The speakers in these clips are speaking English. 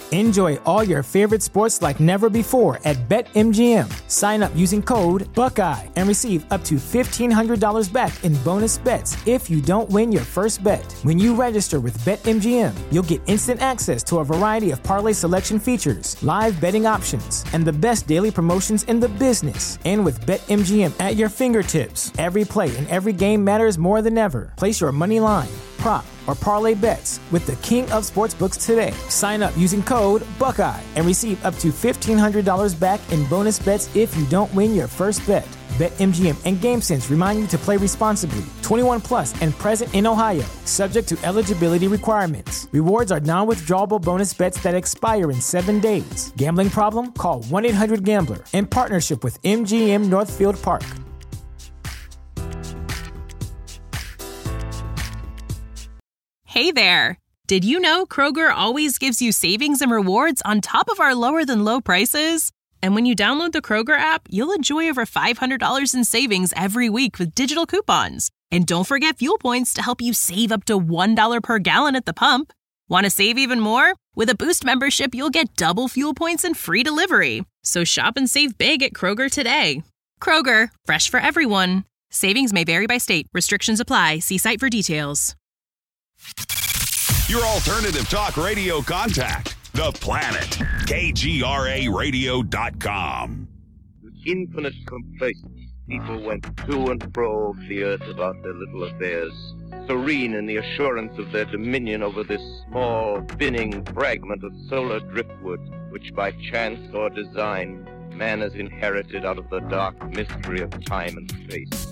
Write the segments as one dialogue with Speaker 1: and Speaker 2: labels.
Speaker 1: Enjoy all your favorite sports like never before at BetMGM. Sign up using code Buckeye and receive up to $1,500 back in bonus bets if you don't win your first bet. When you register with BetMGM, you'll get instant access to a variety of parlay selection features, live betting options, and the best daily promotions in the business. And with BetMGM at your fingertips, every play and every game matters more than ever. Place your money line, prop, or parlay bets with the king of sportsbooks today. Sign up using code Buckeye and receive up to $1,500 back in bonus bets if you don't win your first bet. BetMGM and GameSense remind you to play responsibly. 21 plus and present in Ohio, subject to eligibility requirements. Rewards are non-withdrawable bonus bets that expire in 7 days. Gambling problem? Call 1-800-GAMBLER. In partnership with MGM Northfield Park.
Speaker 2: Hey there! Did you know Kroger always gives you savings and rewards on top of our lower-than-low prices? And when you download the Kroger app, you'll enjoy over $500 in savings every week with digital coupons. And don't forget fuel points to help you save up to $1 per gallon at the pump. Want to save even more? With a Boost membership, you'll get double fuel points and free delivery. So shop and save big at Kroger today. Kroger, fresh for everyone. Savings may vary by state. Restrictions apply. See site for details.
Speaker 3: Your alternative talk radio contact. The Planet. KGRAradio.com.
Speaker 4: With infinite complacence, people went to and fro over the earth about their little affairs, serene in the assurance of their dominion over this small, spinning fragment of solar driftwood, which by chance or design man has inherited out of the dark mystery of time and space.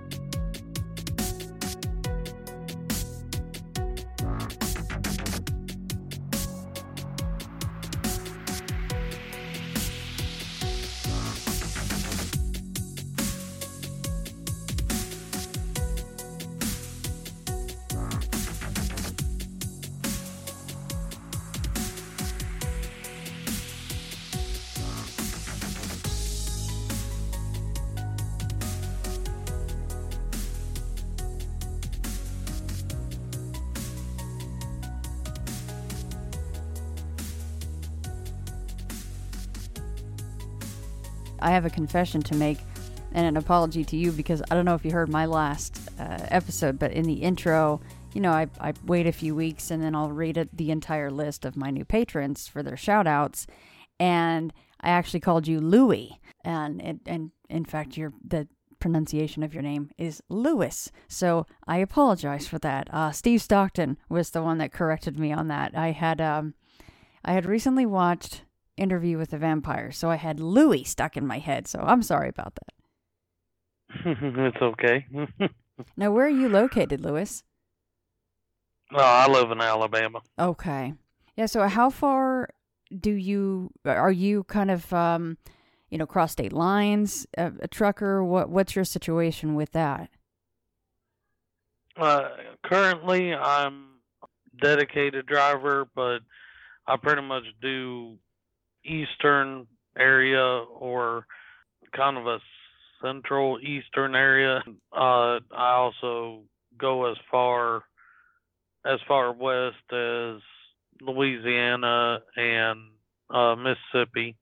Speaker 5: I have a confession to make and an apology to you, because I don't know if you heard my last episode, but in the intro, you know, I wait a few weeks and then I'll read the entire list of my new patrons for their shout outs. And I actually called you Louie. And in fact, the pronunciation of your name is Lewis. So I apologize for that. Steve Stockton was the one that corrected me on that. I had recently watched Interview with the Vampire, so I had Louie stuck in my head, so I'm sorry about that.
Speaker 6: It's okay.
Speaker 5: Now, where are you located, Lewis?
Speaker 6: Oh, I live in Alabama.
Speaker 5: Okay. Yeah, so how far are you kind of, cross state lines, a trucker? What's your situation with that?
Speaker 6: Currently, I'm a dedicated driver, but I pretty much do eastern area or kind of a central eastern area. I also go as far west as Louisiana and Mississippi,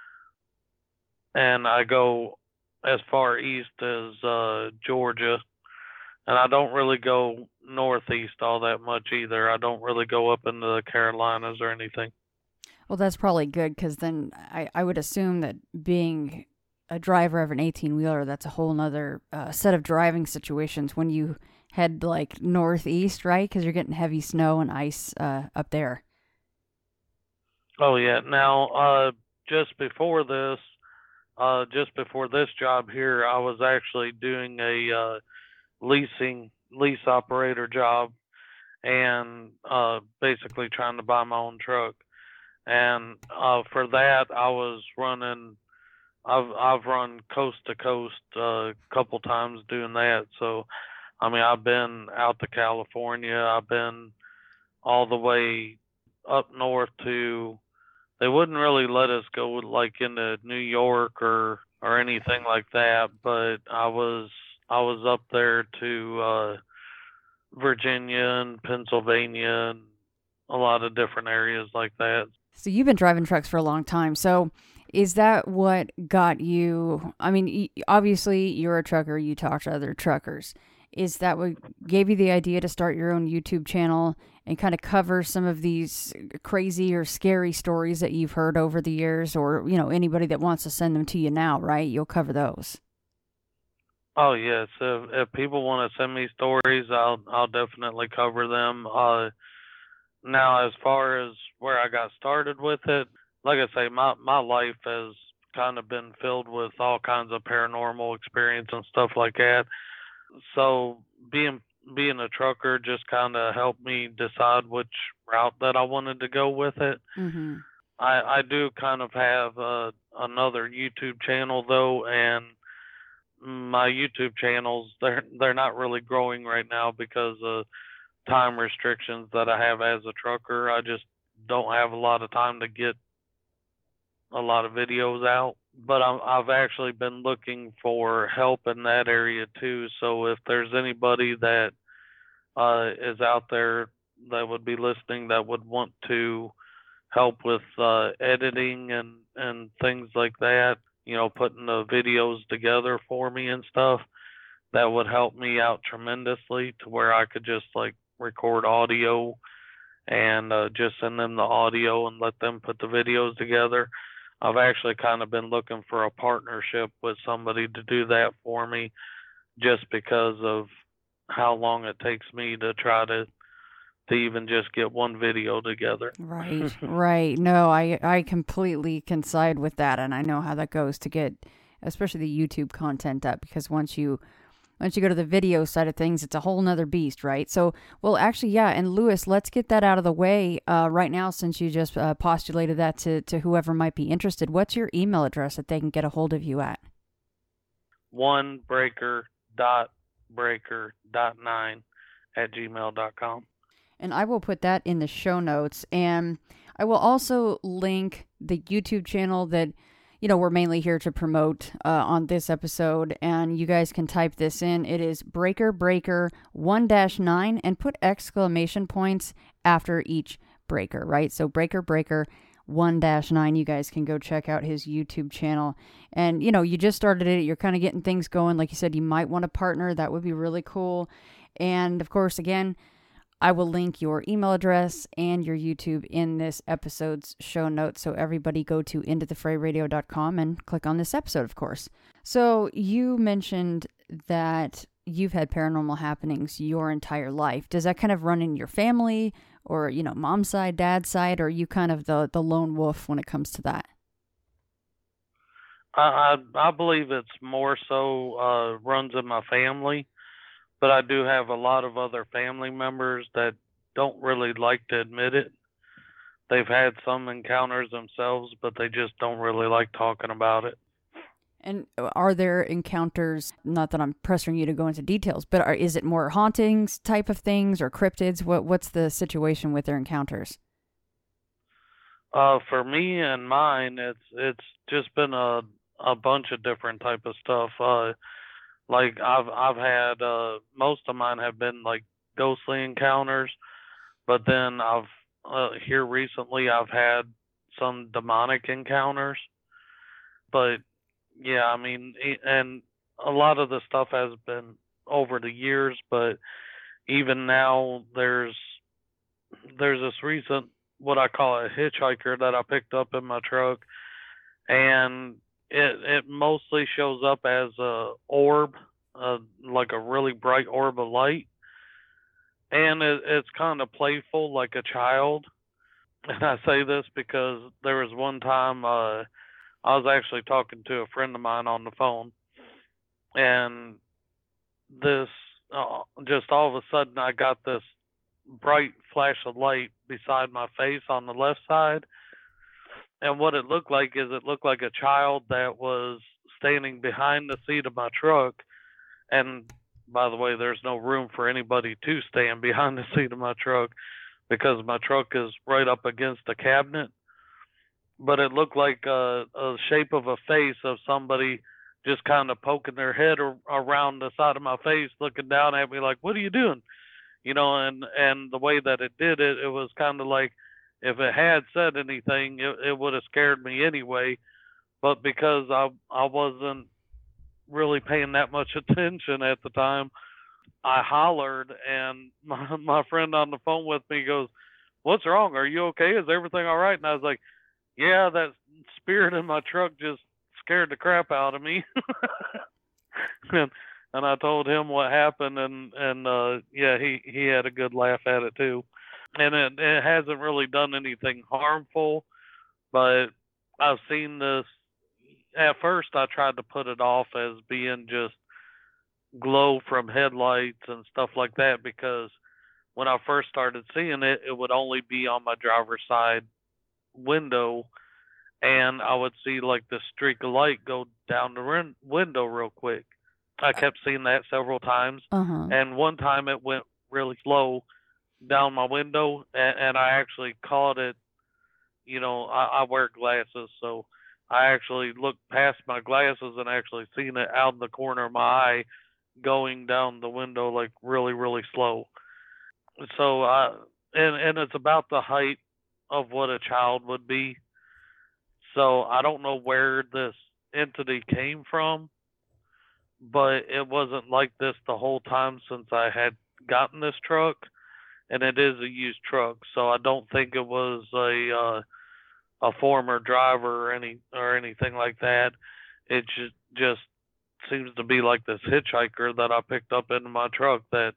Speaker 6: and I go as far east as Georgia, and I don't really go northeast all that much either. I don't really go up into the Carolinas or anything.
Speaker 5: Well, that's probably good, because then I would assume that being a driver of an 18-wheeler, that's a whole nother set of driving situations when you head like northeast, right? Because you're getting heavy snow and ice up there.
Speaker 6: Oh, yeah. Now, just before this job here, I was actually doing a lease operator job, and basically trying to buy my own truck. And for that, I've run coast to coast a couple times doing that. So, I mean, I've been out to California. I've been all the way up north to, they wouldn't really let us go like into New York or anything like that. But I was up there to Virginia and Pennsylvania and a lot of different areas like that.
Speaker 5: So you've been driving trucks for a long time. So is that what got you? I mean, obviously you're a trucker. You talk to other truckers. Is that what gave you the idea to start your own YouTube channel and kind of cover some of these crazy or scary stories that you've heard over the years, or, you know, anybody that wants to send them to you now, right? You'll cover those.
Speaker 6: Oh yes, if people want to send me stories, I'll definitely cover them. Now, as far as where I got started with it, like I say, my life has kind of been filled with all kinds of paranormal experience and stuff like that. So being a trucker just kind of helped me decide which route that I wanted to go with it.
Speaker 5: Mm-hmm.
Speaker 6: I do kind of have another YouTube channel though, and my YouTube channels, they're not really growing right now because of time restrictions that I have as a trucker. I just don't have a lot of time to get a lot of videos out. But I've actually been looking for help in that area too. So if there's anybody that is out there that would be listening that would want to help with editing and things like that, you know, putting the videos together for me and stuff, that would help me out tremendously, to where I could just like record audio and just send them the audio and let them put the videos together. I've actually kind of been looking for a partnership with somebody to do that for me, just because of how long it takes me to try to even just get one video together.
Speaker 5: Right, right. No, I completely can side with that, and I know how that goes to get, especially the YouTube content up, because once you go to the video side of things, it's a whole nother beast, right? So, well, actually, yeah. And Lewis, let's get that out of the way right now, since you just postulated that to whoever might be interested. What's your email address that they can get a hold of you at?
Speaker 6: onebreaker.breaker.9@gmail.com.
Speaker 5: And I will put that in the show notes. And I will also link the YouTube channel that, you know, we're mainly here to promote on this episode. And you guys can type this in. It is Breaker 1-9 and put exclamation points after each breaker, right? So Breaker 1-9. You guys can go check out his YouTube channel. And, you know, you just started it. You're kind of getting things going. Like you said, you might want a partner. That would be really cool. And, of course, again, I will link your email address and your YouTube in this episode's show notes. So everybody go to intothefrayradio.com and click on this episode, of course. So you mentioned that you've had paranormal happenings your entire life. Does that kind of run in your family, or, you know, mom's side, dad's side, or are you kind of the lone wolf when it comes to that?
Speaker 6: I believe it's more so runs in my family. But I do have a lot of other family members that don't really like to admit it. They've had some encounters themselves, but they just don't really like talking about it.
Speaker 5: And are there encounters, not that I'm pressuring you to go into details, but is it more hauntings type of things or cryptids? What's the situation with their encounters?
Speaker 6: For me and mine, it's just been a bunch of different type of stuff. Like I've had most of mine have been like ghostly encounters, but then here recently I've had some demonic encounters. But yeah, I mean, and a lot of the stuff has been over the years, but even now there's this recent, what I call a hitchhiker, that I picked up in my truck, and it mostly shows up as a orb, like a really bright orb of light, and it's kind of playful, like a child. And I say this because there was one time I was actually talking to a friend of mine on the phone, and this just all of a sudden I got this bright flash of light beside my face on the left side. And what it looked like is it looked like a child that was standing behind the seat of my truck. And by the way, there's no room for anybody to stand behind the seat of my truck because my truck is right up against a cabinet. But it looked like a shape of a face of somebody just kind of poking their head around the side of my face, looking down at me like, "What are you doing?" You know, and the way that it did it, it was kind of like If it had said anything, it would have scared me anyway. But because I wasn't really paying that much attention at the time, I hollered, and my friend on the phone with me goes, "What's wrong? Are you okay? Is everything all right?" And I was like, "Yeah, that spirit in my truck just scared the crap out of me." and, and I told him what happened, and yeah, he had a good laugh at it too. And it hasn't really done anything harmful, but I've seen this. At first, I tried to put it off as being just glow from headlights and stuff like that, because when I first started seeing it, it would only be on my driver's side window, and I would see like the streak of light go down the window real quick. I kept seeing that several times, and one time it went really slow down my window, and I actually caught it. You know, I wear glasses, so I actually looked past my glasses and actually seen it out in the corner of my eye going down the window like really, really slow. So and it's about the height of what a child would be. So I don't know where this entity came from, but it wasn't like this the whole time since I had gotten this truck, and it is a used truck, so I don't think it was a former driver or anything like that. It just seems to be like this hitchhiker that I picked up into my truck that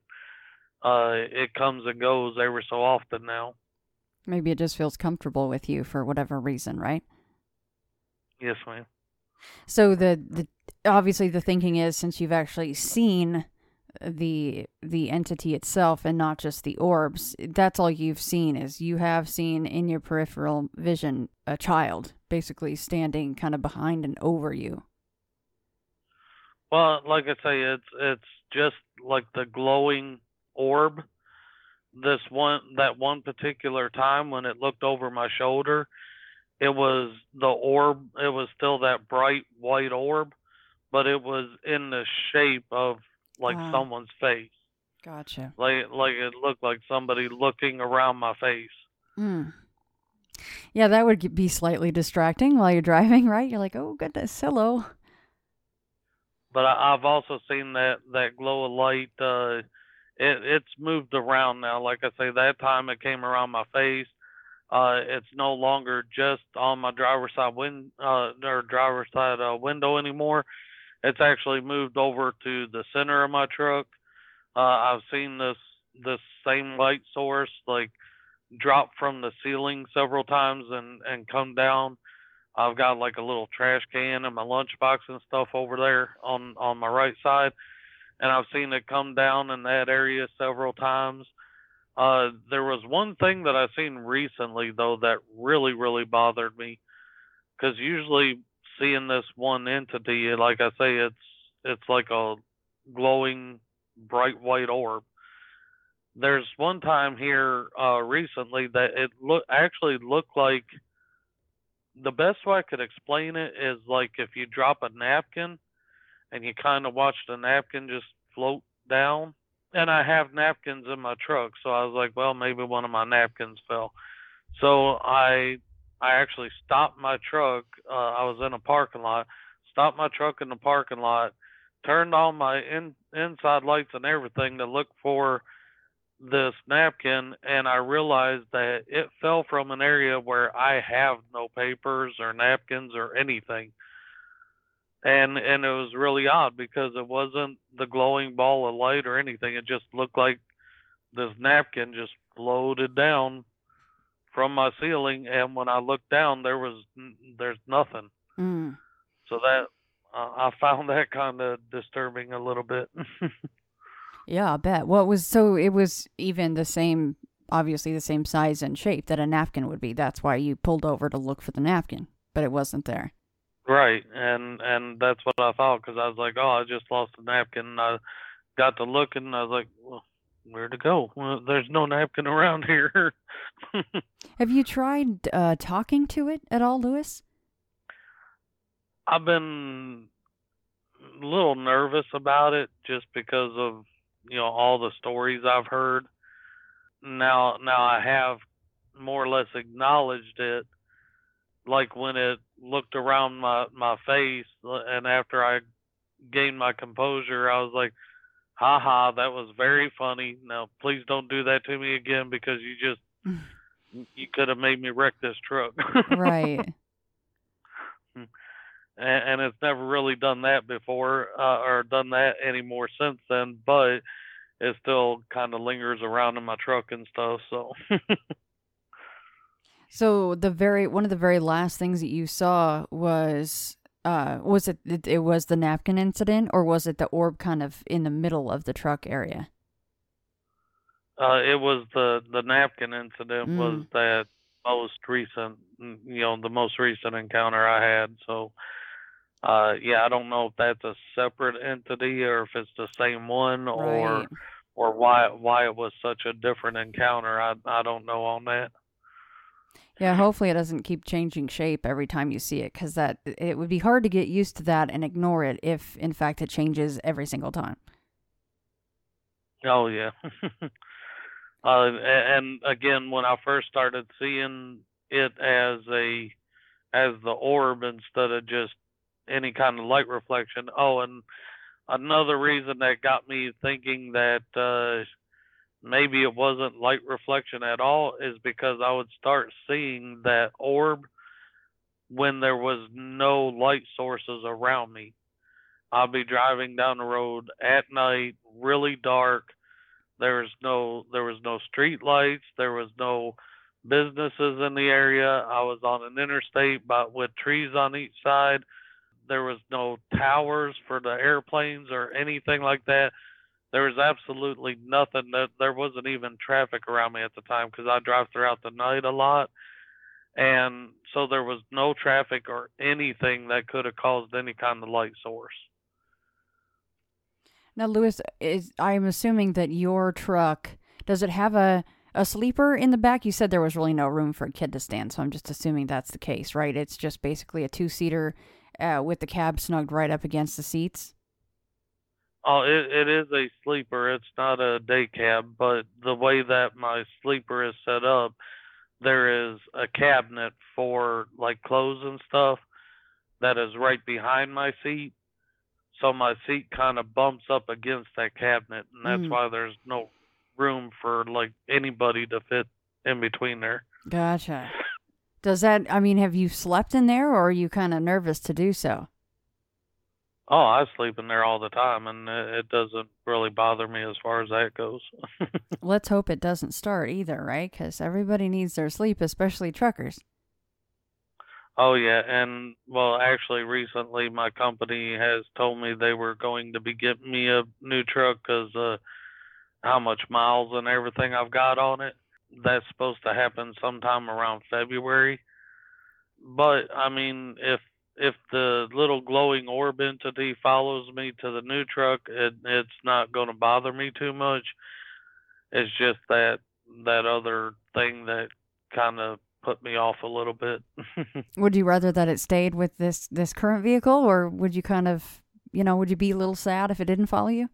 Speaker 6: it comes and goes every so often now.
Speaker 5: Maybe it just feels comfortable with you for whatever reason, right?
Speaker 6: Yes, ma'am.
Speaker 5: So the obviously the thinking is, since you've actually seen the entity itself and not just the orbs, that's all you've seen. Is you have seen in your peripheral vision a child basically standing kind of behind and over you.
Speaker 6: Well, like I say, it's just like the glowing orb. That one particular time when it looked over my shoulder, it was the orb. It was still that bright white orb, but it was in the shape of like someone's face.
Speaker 5: Gotcha.
Speaker 6: Like it looked like somebody looking around my face.
Speaker 5: Mm. Yeah, that would be slightly distracting while you're driving, right? You're like, oh goodness, hello.
Speaker 6: But I've also seen that glow of light. It's moved around now. Like I say, that time it came around my face. It's no longer just on my driver's side window anymore. It's actually moved over to the center of my truck. I've seen this same light source like drop from the ceiling several times and come down. I've got like a little trash can and my lunchbox and stuff over there on my right side, and I've seen it come down in that area several times. There was one thing that I seen recently though that really, really bothered me, because usually seeing this one entity, like I say, it's like a glowing bright white orb. There's one time here recently that it actually looked like, the best way I could explain it is like if you drop a napkin and you kind of watch the napkin just float down. And I have napkins in my truck, so I was like, well, maybe one of my napkins fell. So I actually stopped my truck. I was in a parking lot. Stopped my truck in the parking lot, turned on my inside lights and everything to look for this napkin, and I realized that it fell from an area where I have no papers or napkins or anything. And it was really odd because it wasn't the glowing ball of light or anything. It just looked like this napkin just floated down from my ceiling, and when I looked down, there's nothing.
Speaker 5: Mm.
Speaker 6: So that I found that kind of disturbing a little bit.
Speaker 5: Yeah, I bet. So it was even the same, obviously the same size and shape that a napkin would be. That's why you pulled over to look for the napkin, but it wasn't there.
Speaker 6: Right, and that's what I thought, because I was like, oh, I just lost a napkin. And I got to looking, and I was like, well, where'd it go? Well, there's no napkin around here.
Speaker 5: Have you tried talking to it at all, Lewis?
Speaker 6: I've been a little nervous about it just because of, all the stories I've heard. Now I have more or less acknowledged it, like when it looked around my face, and after I gained my composure, I was like, haha, that was very funny. Now, please don't do that to me again, because you could have made me wreck this truck.
Speaker 5: Right.
Speaker 6: And it's never really done that before, or done that anymore since then, but it still kind of lingers around in my truck and stuff, so.
Speaker 5: So one of the very last things that you saw was it was the napkin incident, or was it the orb kind of in the middle of the truck area?
Speaker 6: It was the napkin incident was that most recent, the most recent encounter I had. So, I don't know if that's a separate entity or if it's the same one,
Speaker 5: Right.
Speaker 6: or why it was such a different encounter. I don't know on that.
Speaker 5: Yeah, hopefully it doesn't keep changing shape every time you see it, because it would be hard to get used to that and ignore it if, in fact, it changes every single time.
Speaker 6: Oh, yeah. And again, when I first started seeing it as the orb instead of just any kind of light reflection. Oh, and another reason that got me thinking that maybe it wasn't light reflection at all is because I would start seeing that orb when there was no light sources around me. I'll be driving down the road at night, really dark. There was no street lights. There was no businesses in the area. I was on an interstate, but with trees on each side. There was no towers for the airplanes or anything like that. There was absolutely nothing. There wasn't even traffic around me at the time, because I drive throughout the night a lot. And so there was no traffic or anything that could have caused any kind of light source.
Speaker 5: Now, Lewis, I'm assuming that your truck, does it have a sleeper in the back? You said there was really no room for a kid to stand, so I'm just assuming that's the case, right? It's just basically a two-seater with the cab snugged right up against the seats?
Speaker 6: Oh, it is a sleeper. It's not a day cab, but the way that my sleeper is set up, there is a cabinet for like clothes and stuff that is right behind my seat. So my seat kind of bumps up against that cabinet, and that's why there's no room for like anybody to fit in between there.
Speaker 5: Gotcha. Have you slept in there, or are you kind of nervous to do so?
Speaker 6: Oh, I sleep in there all the time, and it doesn't really bother me as far as that goes.
Speaker 5: Let's hope it doesn't start either, right? Because everybody needs their sleep, especially truckers.
Speaker 6: Oh, yeah, and, well, actually, recently my company has told me they were going to be getting me a new truck because how much miles and everything I've got on it. That's supposed to happen sometime around February. But, I mean, if the little glowing orb entity follows me to the new truck, it's not going to bother me too much. It's just that other thing that kind of put me off a little bit.
Speaker 5: Would you rather that it stayed with this current vehicle, or would you kind of, would you be a little sad if it didn't follow you?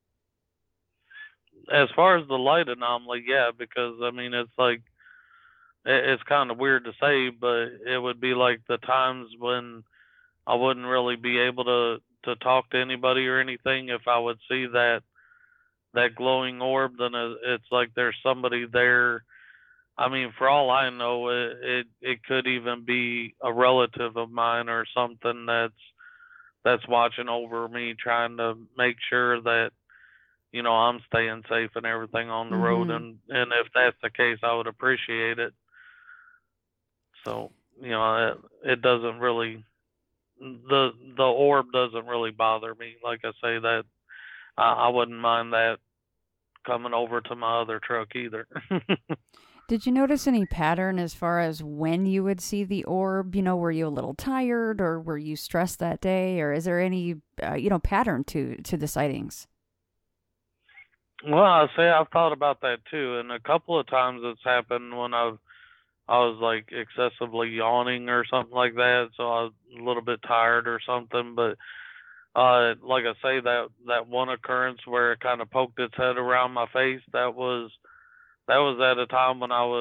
Speaker 6: As far as the light anomaly, yeah, because, I mean, it's like, it's kind of weird to say, but it would be like the times when I wouldn't really be able to talk to anybody or anything. If I would see that glowing orb, then it's like there's somebody there. I mean, for all I know, it could even be a relative of mine or something that's watching over me, trying to make sure that, I'm staying safe and everything on the road. And if that's the case, I would appreciate it. So, it doesn't really, the orb doesn't really bother me. Like I say, that I wouldn't mind that coming over to my other truck either.
Speaker 5: Did you notice any pattern as far as when you would see the orb? Were you a little tired, or were you stressed that day, or is there any, pattern to the sightings?
Speaker 6: Well, I've thought about that too, and a couple of times it's happened when I was like excessively yawning or something like that, so I was a little bit tired or something. But like I say, that one occurrence where it kind of poked its head around my face, that was at a time when I was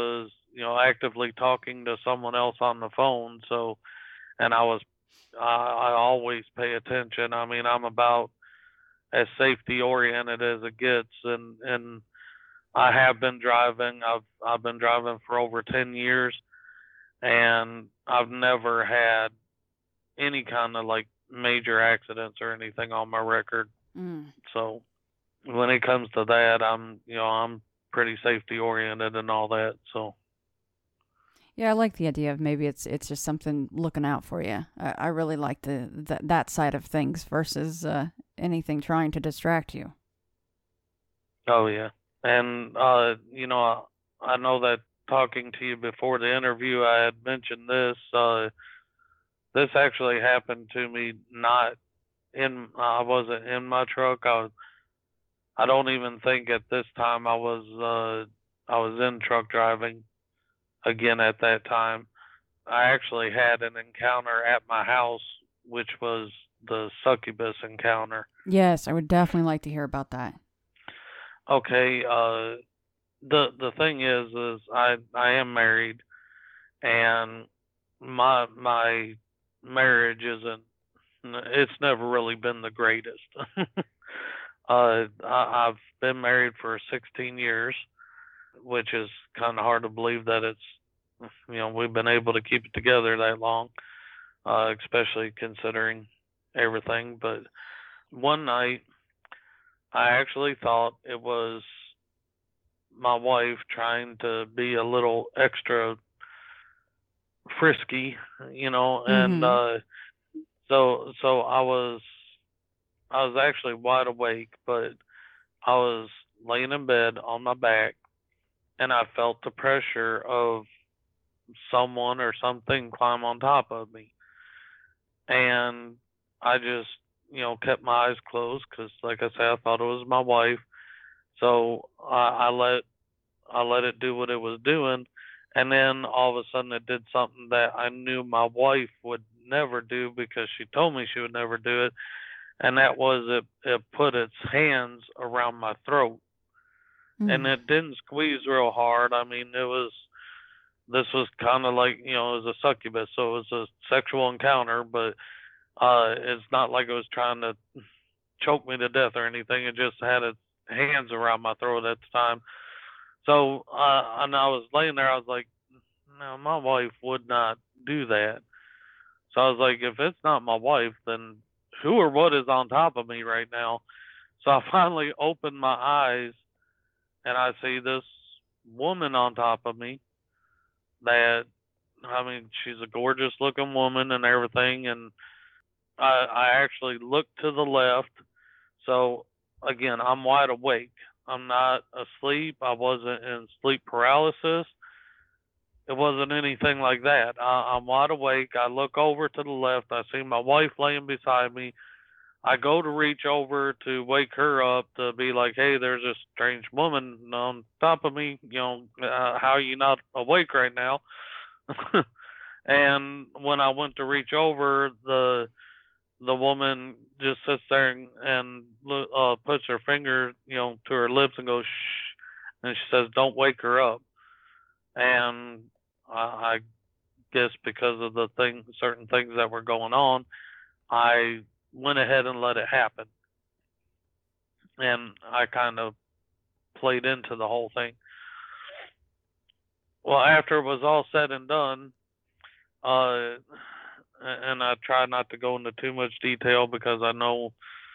Speaker 6: actively talking to someone else on the phone. So, and I always pay attention. I mean, I'm about as safety oriented as it gets, and I have been driving. I've been driving for over 10 years, and I've never had any kind of like major accidents or anything on my record. So when it comes to that, I'm pretty safety oriented and all that. So
Speaker 5: yeah, I like the idea of maybe it's just something looking out for you. I really like that side of things versus anything trying to distract you.
Speaker 6: Oh yeah, and I know that talking to you before the interview, I had mentioned this. This actually happened to me I wasn't in my truck. I don't even think at this time I was in truck driving again at that time. I actually had an encounter at my house, which was the succubus encounter.
Speaker 5: Yes, I would definitely like to hear about that.
Speaker 6: Okay, the thing is I am married, and my marriage it's never really been the greatest. I've been married for 16 years, which is kind of hard to believe that it's, we've been able to keep it together that long, especially considering everything. But one night, I actually thought it was my wife trying to be a little extra frisky, and so I was actually wide awake, but I was laying in bed on my back, and I felt the pressure of someone or something climb on top of me. And I just, kept my eyes closed because, like I said, I thought it was my wife. So I let it do what it was doing. And then all of a sudden it did something that I knew my wife would never do because she told me she would never do it. And that was it put its hands around my throat. And it didn't squeeze real hard. I mean, this was kind of like, it was a succubus, so it was a sexual encounter, but it's not like it was trying to choke me to death or anything. It just had its hands around my throat at the time. So, and I was laying there, I was like, no, my wife would not do that. So I was like, if it's not my wife, then who or what is on top of me right now? So I finally opened my eyes, and I see this woman on top of me that, I mean, she's a gorgeous looking woman and everything. And I actually looked to the left. So again, I'm wide awake. I'm not asleep. I wasn't in sleep paralysis. It wasn't anything like that. I'm wide awake. I look over to the left. I see my wife laying beside me. I go to reach over to wake her up to be like, hey, there's this strange woman on top of me. How are you not awake right now? And when I went to reach over, the woman just sits there and puts her finger, to her lips and goes, shh. And she says, don't wake her up. And I guess because of certain things that were going on, I went ahead and let it happen. And I kind of played into the whole thing. Well, after it was all said and done, and I try not to go into too much detail because I know,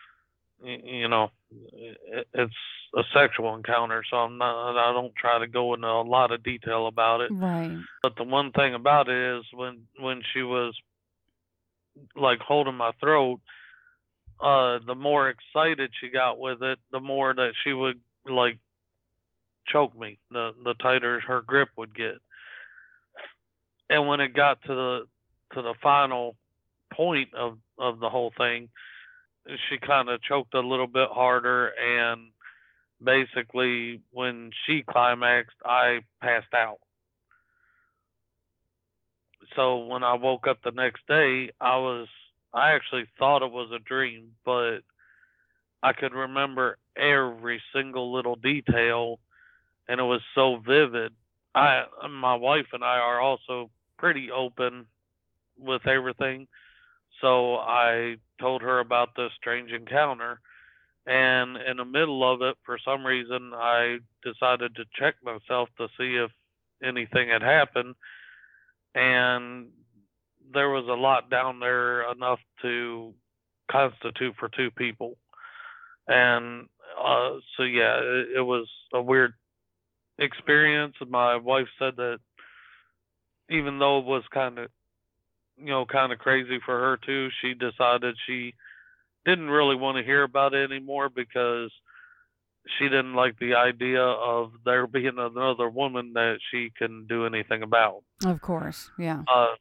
Speaker 6: it's a sexual encounter, so I don't try to go into a lot of detail about it.
Speaker 5: Right.
Speaker 6: But the one thing about it is when she was like holding my throat, the more excited she got with it, the more that she would like choke me, the tighter her grip would get. And when it got to the final point of the whole thing, she kind of choked a little bit harder, and basically when she climaxed, I passed out. So when I woke up the next day, I actually thought it was a dream, but I could remember every single little detail, and it was so vivid. my wife and I are also pretty open with everything. So I told her about this strange encounter. And in the middle of it, for some reason, I decided to check myself to see if anything had happened. And there was a lot down there, enough to constitute for two people. And so, yeah, it was a weird experience. My wife said that even though it was kind of crazy for her too, she decided she didn't really want to hear about it anymore because she didn't like the idea of there being another woman that she can do anything about.
Speaker 5: Of course, yeah.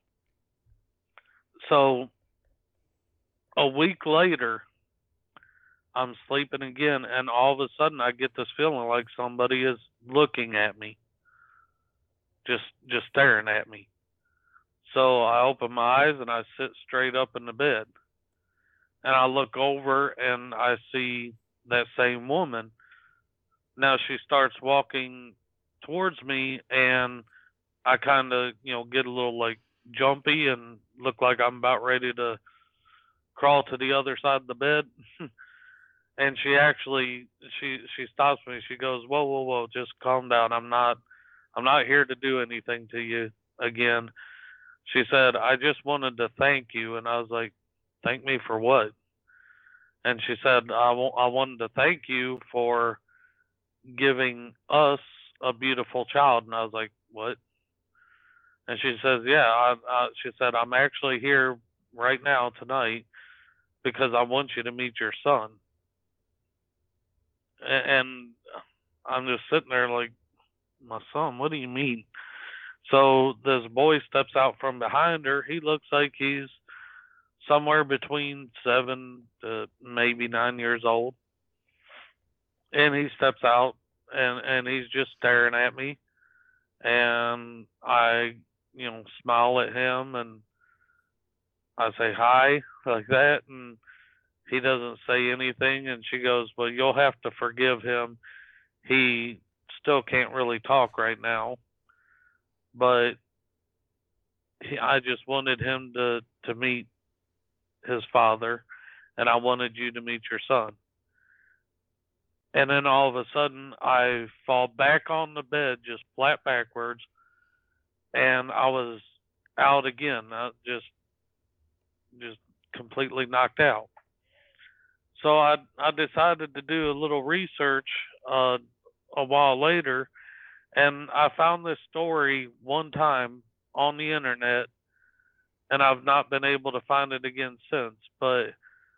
Speaker 6: So a week later, I'm sleeping again, and all of a sudden I get this feeling like somebody is looking at me, just staring at me. So I open my eyes and I sit straight up in the bed. And I look over and I see that same woman. Now she starts walking towards me, and I kind of, get a little like jumpy and look like I'm about ready to crawl to the other side of the bed. And she actually, she stops me. She goes, whoa, just calm down. I'm not here to do anything to you again. She said, I just wanted to thank you. And I was like, thank me for what? And she said, I wanted to thank you for giving us a beautiful child. And I was like, what? And she says, yeah, she said, I'm actually here right now tonight because I want you to meet your son. And I'm just sitting there like, my son, what do you mean? So this boy steps out from behind her. He looks like he's somewhere between 7 to maybe 9 years old. And he steps out and he's just staring at me. And I, smile at him and I say hi like that. And he doesn't say anything. And she goes, well, you'll have to forgive him. He still can't really talk right now. But I just wanted him to meet his father, and I wanted you to meet your son. And then all of a sudden, I fall back on the bed, just flat backwards, and I was out again, just completely knocked out. So I decided to do a little research a while later, and I found this story one time on the internet, and I've not been able to find it again since. But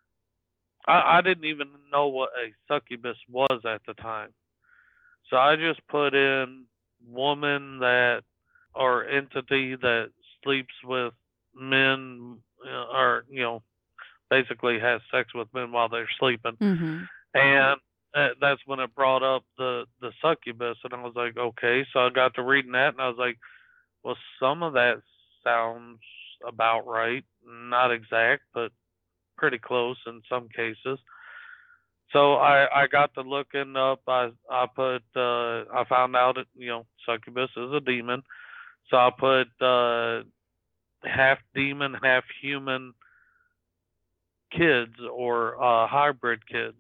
Speaker 6: I didn't even know what a succubus was at the time. So I just put in woman that, or entity that sleeps with men, or, basically has sex with men while they're sleeping.
Speaker 5: Mm-hmm.
Speaker 6: And that's when it brought up the succubus. And I was like, okay. So I got to reading that, and I was like, well, some of that sounds about right. Not exact, but pretty close in some cases. So I got to looking up. I found out that, succubus is a demon. So I put half demon, half human kids, or hybrid kids.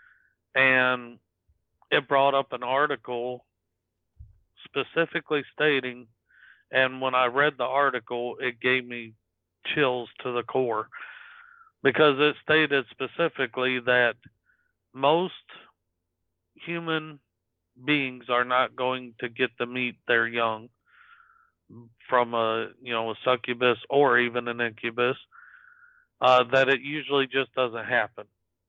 Speaker 6: And it brought up an article specifically stating, and when I read the article, it gave me chills to the core, because it stated specifically that most human beings are not going to get to meet their young from a succubus or even an incubus, that it usually just doesn't happen.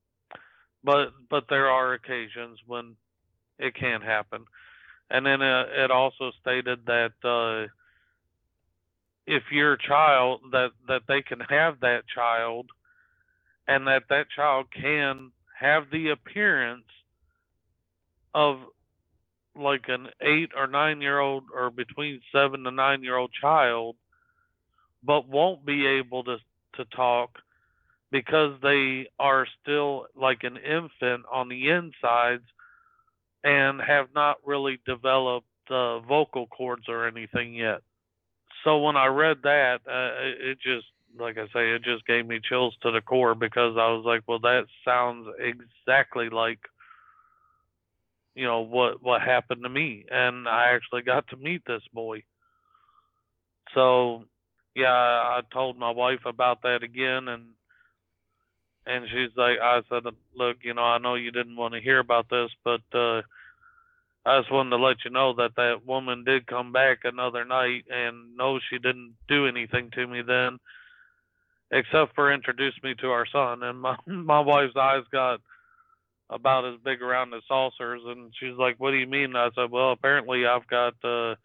Speaker 6: But there are occasions when it can happen. And then it also stated that if your child, that they can have that child, and that child can have the appearance of like an 8 or 9 year old, or between 7 to 9 year old child, but won't be able to talk because they are still like an infant on the insides and have not really developed vocal cords or anything yet. So when I read that, it just, like I say, it just gave me chills to the core, because I was like, well, that sounds exactly like, what happened to me. And I actually got to meet this boy. So, yeah, I told my wife about that again, and she's like, I said, look, I know you didn't want to hear about this, but I just wanted to let you know that that woman did come back another night, and no, she didn't do anything to me then, except for introduce me to our son. And my wife's eyes got about as big around as saucers, and she's like, what do you mean? I said, well, apparently I've got a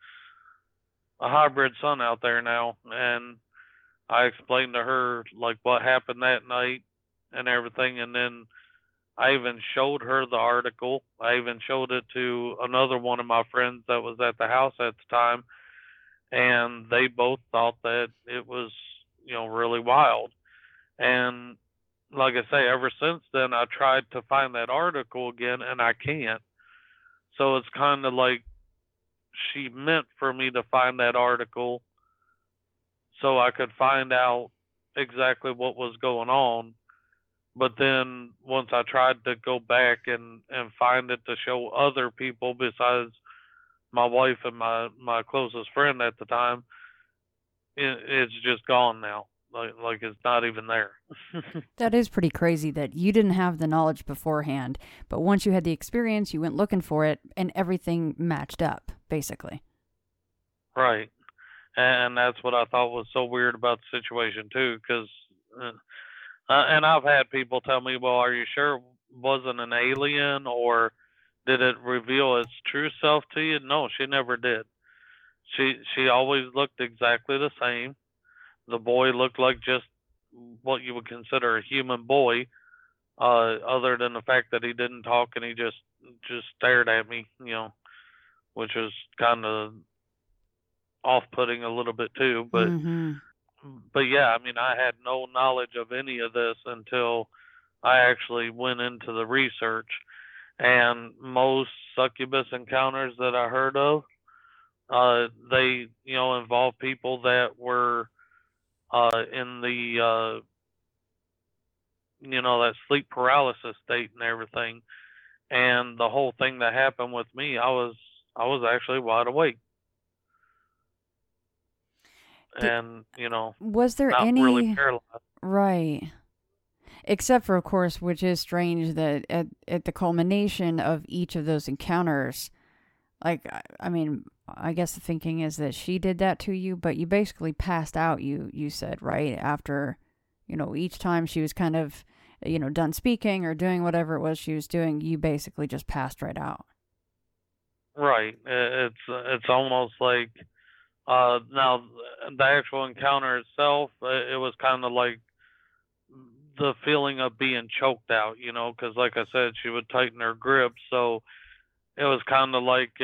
Speaker 6: hybrid son out there now. And I explained to her like what happened that night and everything, and then I even showed her the article. I even showed it to another one of my friends that was at the house at the time, and they both thought that it was, really wild. And like I say, ever since then, I tried to find that article again, and I can't. So it's kind of like she meant for me to find that article so I could find out exactly what was going on. But then once I tried to go back and find it to show other people besides my wife and my closest friend at the time, it's just gone now. Like it's not even there.
Speaker 5: That is pretty crazy that you didn't have the knowledge beforehand, but once you had the experience, you went looking for it, and everything matched up, basically.
Speaker 6: Right. And that's what I thought was so weird about the situation, too, because... and I've had people tell me, well, are you sure it wasn't an alien, or did it reveal its true self to you? No, she never did. She always looked exactly the same. The boy looked like just what you would consider a human boy, other than the fact that he didn't talk and he just stared at me, which was kind of off-putting a little bit too. But But yeah, I mean, I had no knowledge of any of this until I actually went into the research. And most succubus encounters that I heard of, they, involve people that were in the, that sleep paralysis state and everything. And the whole thing that happened with me, I was actually wide awake. And,
Speaker 5: was there
Speaker 6: not
Speaker 5: any
Speaker 6: really paralyzed.
Speaker 5: Right? Except for, of course, which is strange that at the culmination of each of those encounters, like, I mean, I guess the thinking is that she did that to you, but you basically passed out. You said, right, after, each time she was kind of, done speaking or doing whatever it was she was doing, you basically just passed right out.
Speaker 6: Right. It's almost like. Now, the actual encounter itself, it was kind of like the feeling of being choked out, because like I said, she would tighten her grip. So it was kind of like,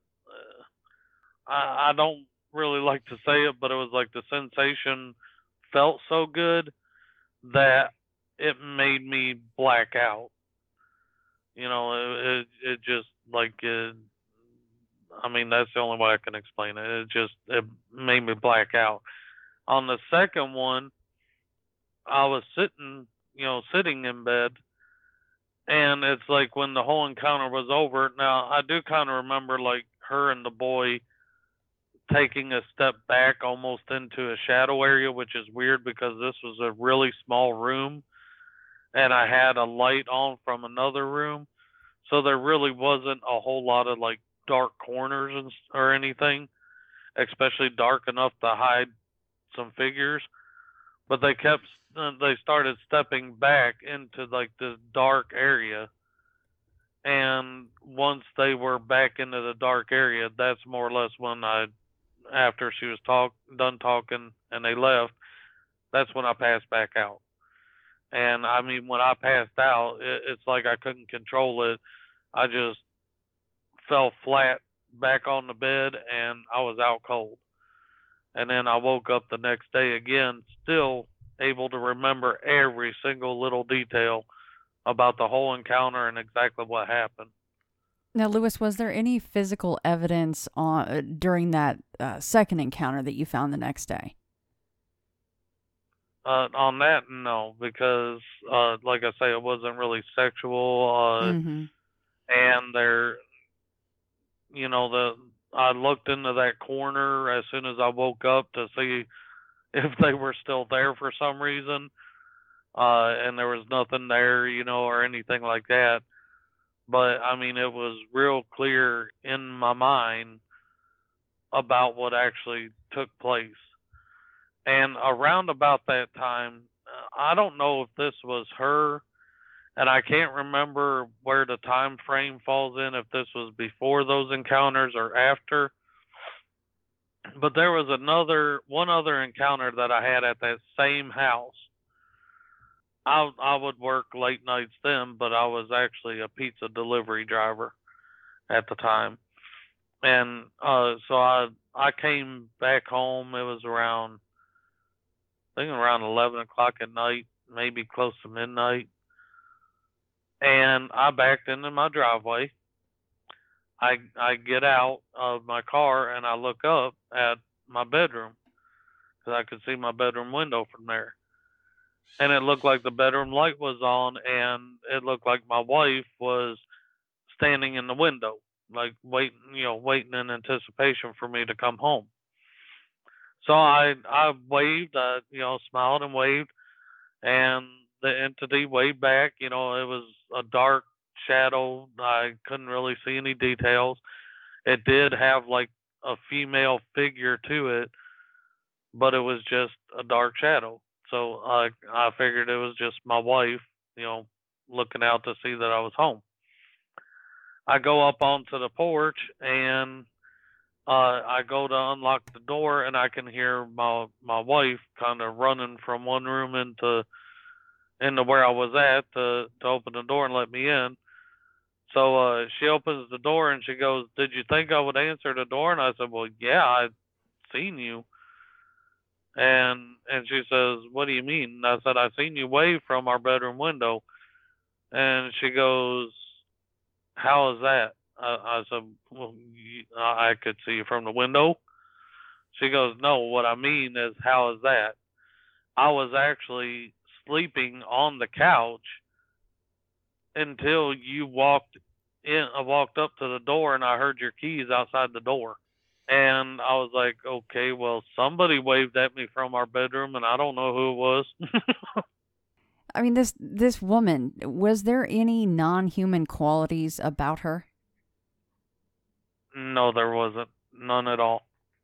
Speaker 6: I don't really like to say it, but it was like the sensation felt so good that it made me black out. It just like, I mean, that's the only way I can explain it. It made me black out. On the second one, I was sitting in bed, and it's like when the whole encounter was over. Now, I do kind of remember like her and the boy taking a step back almost into a shadow area, which is weird because this was a really small room, and I had a light on from another room. So there really wasn't a whole lot of like dark corners or anything, especially dark enough to hide some figures. But they started stepping back into like this dark area, and once they were back into the dark area, that's more or less when after she was done talking and they left, that's when I passed back out. And I mean, when I passed out, it's like I couldn't control it. I just fell flat back on the bed, and I was out cold. And then I woke up the next day again, still able to remember every single little detail about the whole encounter and exactly what happened.
Speaker 5: Now, Lewis, was there any physical evidence during that second encounter that you found the next day?
Speaker 6: On that, no, because like I say, it wasn't really sexual. And there, I looked into that corner as soon as I woke up to see if they were still there for some reason. And there was nothing there, or anything like that. But I mean, it was real clear in my mind about what actually took place. And around about that time, I don't know if this was her, and I can't remember where the time frame falls in, if this was before those encounters or after. But there was one other encounter that I had at that same house. I would work late nights then, but I was actually a pizza delivery driver at the time. And so I came back home. It was around 11 o'clock at night, maybe close to midnight. And I backed into my driveway. I get out of my car and I look up at my bedroom because I could see my bedroom window from there. And it looked like the bedroom light was on, and it looked like my wife was standing in the window, like waiting in anticipation for me to come home. So I waved, smiled and waved, and the entity waved back. It was a dark shadow. I couldn't really see any details. It did have like a female figure to it, but it was just a dark shadow. So I figured it was just my wife, looking out to see that I was home. I go up onto the porch and I go to unlock the door, and I can hear my wife kind of running from one room into where I was at to open the door and let me in. So she opens the door and she goes, "Did you think I would answer the door?" And I said, "Well, yeah, I'd seen you." And she says, "What do you mean?" And I said, "I seen you wave from our bedroom window." And she goes, "How is that?" I said, "Well, I could see you from the window." She goes, "No, what I mean is, how is that?" I was actually sleeping on the couch until you walked in. I walked up to the door and I heard your keys outside the door. And I was like, okay, well, somebody waved at me from our bedroom, and I don't know who it was.
Speaker 5: I mean, this woman, was there any non-human qualities about her?
Speaker 6: No, there wasn't. None at all.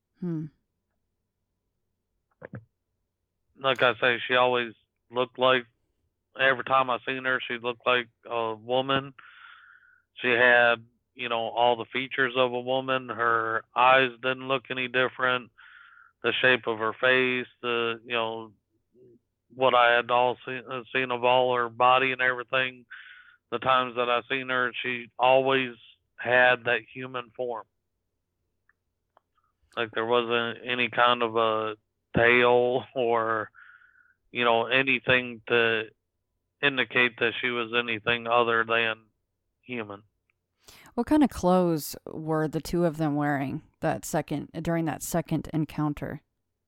Speaker 6: Like I say, she always looked like, every time I seen her, she looked like a woman. She had, all the features of a woman. Her eyes didn't look any different. The shape of her face, what I had all seen of all her body and everything. The times that I seen her, she always had that human form. Like there wasn't any kind of a tail or, anything to indicate that she was anything other than human.
Speaker 5: What kind of clothes were the two of them wearing during that second encounter?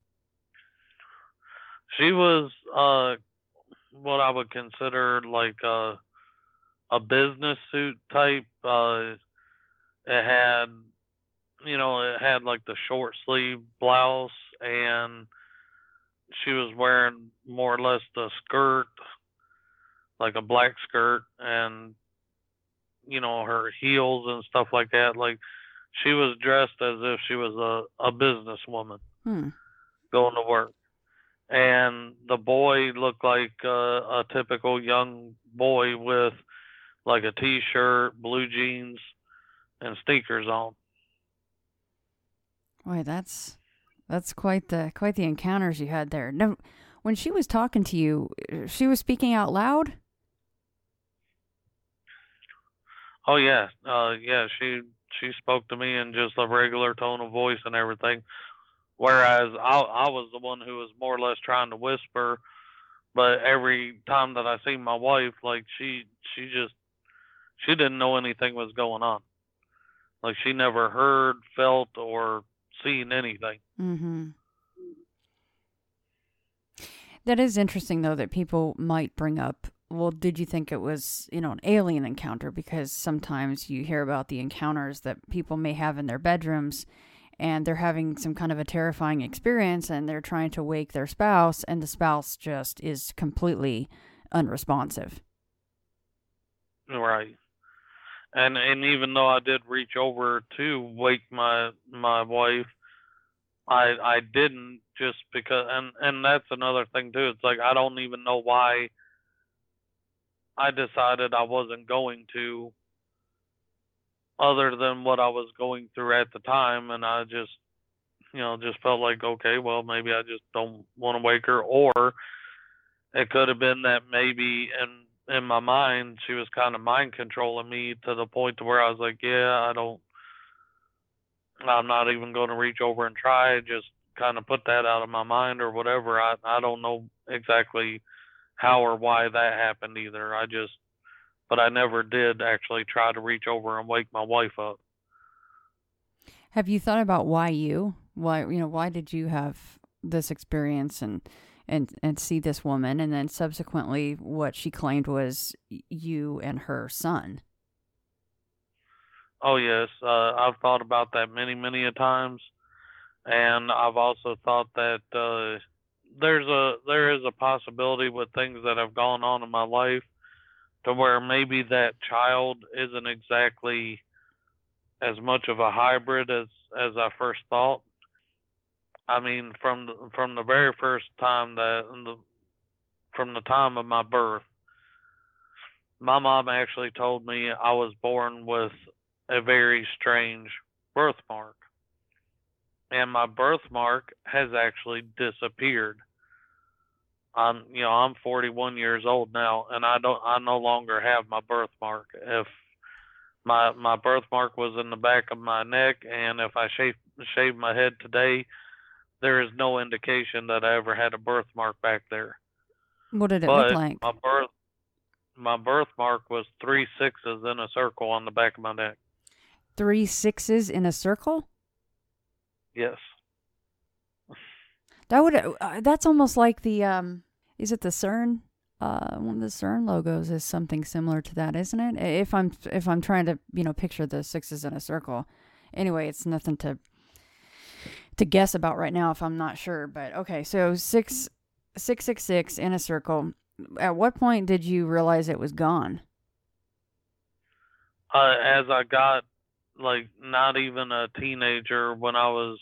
Speaker 6: She was what I would consider like a business suit type. It had like the short sleeve blouse, and she was wearing more or less the skirt, like a black skirt, and her heels and stuff like that. Like she was dressed as if she was a businesswoman going to work. And the boy looked like a typical young boy with like a t-shirt, blue jeans, and sneakers on.
Speaker 5: Boy, that's quite the encounters you had there. Now, when she was talking to you, she was speaking out loud?
Speaker 6: Oh yeah, she spoke to me in just a regular tone of voice and everything. Whereas I was the one who was more or less trying to whisper, but every time that I see my wife, like she didn't know anything was going on. Like she never heard, felt, or seen anything.
Speaker 5: Mm-hmm. That is interesting, though, that people might bring up, well, did you think it was, an alien encounter? Because sometimes you hear about the encounters that people may have in their bedrooms, and they're having some kind of a terrifying experience, and they're trying to wake their spouse, and the spouse just is completely unresponsive.
Speaker 6: Right. And even though I did reach over to wake my wife, I didn't, just because, and that's another thing too. It's like I don't even know why I decided I wasn't going to, other than what I was going through at the time, and I just just felt like, okay, well, maybe I just don't want to wake her. Or it could have been that maybe in my mind she was kind of mind controlling me to the point to where I was like, yeah, I'm not even going to reach over and try, just kind of put that out of my mind or whatever. I don't know exactly how or why that happened either. But I never did actually try to reach over and wake my wife up.
Speaker 5: Have you thought about why you? Why did you have this experience and see this woman, and then subsequently what she claimed was you and her son?
Speaker 6: Oh yes, I've thought about that many, many a times, and I've also thought that there is a possibility with things that have gone on in my life to where maybe that child isn't exactly as much of a hybrid as I first thought. I mean, from the very first time from the time of my birth, my mom actually told me I was born with a very strange birthmark, and my birthmark has actually disappeared. I'm 41 years old now, and I no longer have my birthmark. If my birthmark was in the back of my neck, and if I shave my head today, there is no indication that I ever had a birthmark back there.
Speaker 5: What did it look like?
Speaker 6: My birthmark was 3 6s in a circle on the back of my neck.
Speaker 5: 3 6s in a circle?
Speaker 6: Yes.
Speaker 5: That's almost like the is it the CERN? One of the CERN logos is something similar to that, isn't it? If I'm trying to picture the 6s in a circle. Anyway, it's nothing to guess about right now if I'm not sure. But okay, so 666 in a circle. At what point did you realize it was gone?
Speaker 6: As I got not even a teenager, when I was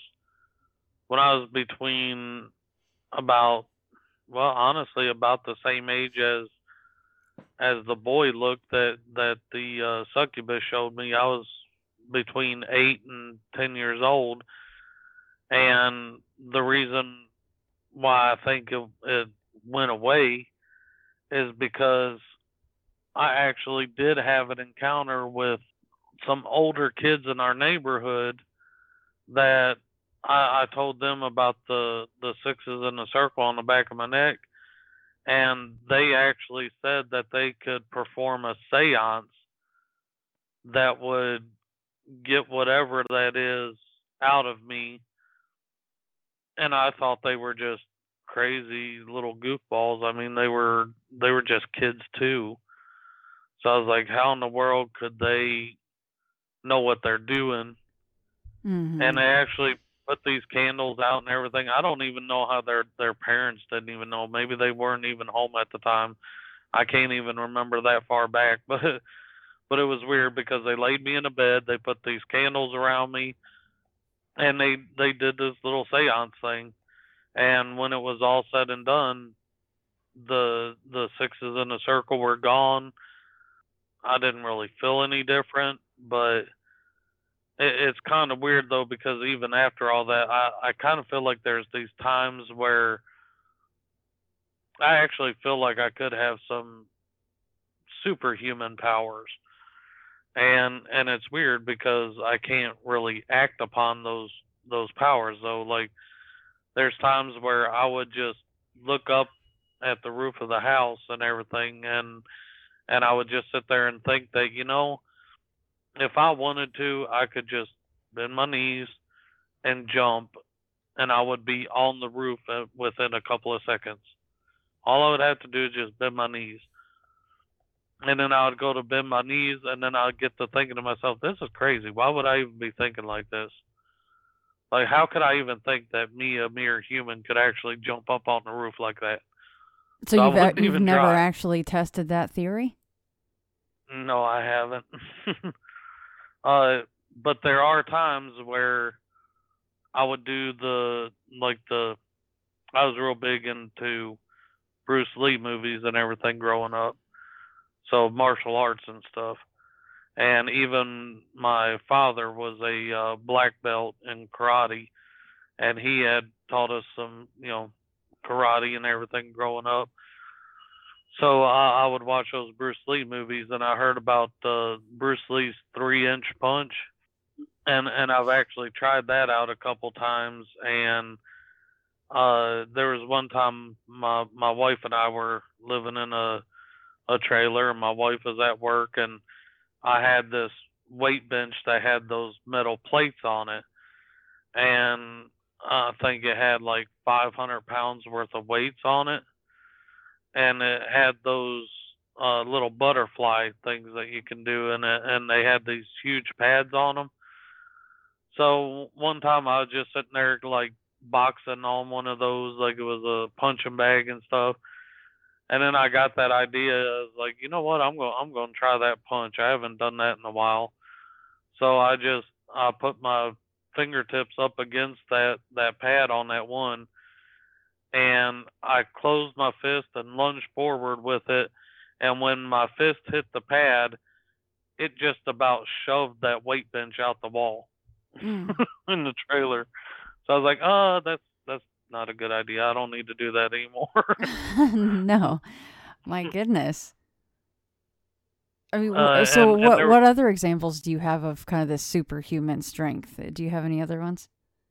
Speaker 6: between about the same age as the boy looked that the succubus showed me. I was between 8 and 10 years old, and the reason why I think it went away is because I actually did have an encounter with some older kids in our neighborhood that I told them about the 6s in a circle on the back of my neck, and they actually said that they could perform a seance that would get whatever that is out of me. And I thought they were just crazy little goofballs. I mean, they were just kids too. So I was like, how in the world could they know what they're doing?
Speaker 5: Mm-hmm.
Speaker 6: And they actually put these candles out and everything. I don't even know how their parents didn't even know. Maybe they weren't even home at the time. I can't even remember that far back, but it was weird because they laid me in a bed, they put these candles around me, and they did this little seance thing. And when it was all said and done, the 6s in a circle were gone. I didn't really feel any different, but it's kind of weird though, because even after all that, I kind of feel like there's these times where I actually feel like I could have some superhuman powers. And it's weird because I can't really act upon those powers though. Like there's times where I would just look up at the roof of the house and everything, and I would just sit there and think that, if I wanted to, I could just bend my knees and jump, and I would be on the roof within a couple of seconds. All I would have to do is just bend my knees. And then I would go to bend my knees, and then I'd get to thinking to myself, this is crazy. Why would I even be thinking like this? Like, how could I even think that me, a mere human, could actually jump up on the roof like that?
Speaker 5: So you've never
Speaker 6: try.
Speaker 5: actually tested that theory?
Speaker 6: No, I haven't. But there are times where I would do I was real big into Bruce Lee movies and everything growing up. So martial arts and stuff. And even my father was a black belt in karate, and he had taught us some, karate and everything growing up. So I would watch those Bruce Lee movies, and I heard about Bruce Lee's 3-inch punch, and I've actually tried that out a couple times. And there was one time my wife and I were living in a trailer, and my wife was at work, and I had this weight bench that had those metal plates on it, and I think it had like 500 pounds worth of weights on it, and it had those little butterfly things that you can do in it, and they had these huge pads on them. So one time I was just sitting there like boxing on one of those, like it was a punching bag and stuff. And then I got that idea. I was like, you know what? I'm going to try that punch. I haven't done that in a while. So I put my fingertips up against that pad on that one, and I closed my fist and lunged forward with it. And when my fist hit the pad, it just about shoved that weight bench out the wall in the trailer. So I was like, that's not a good idea. I don't need to do that anymore.
Speaker 5: No, my goodness. I mean, what other examples do you have of kind of this superhuman strength? Do you have any other ones?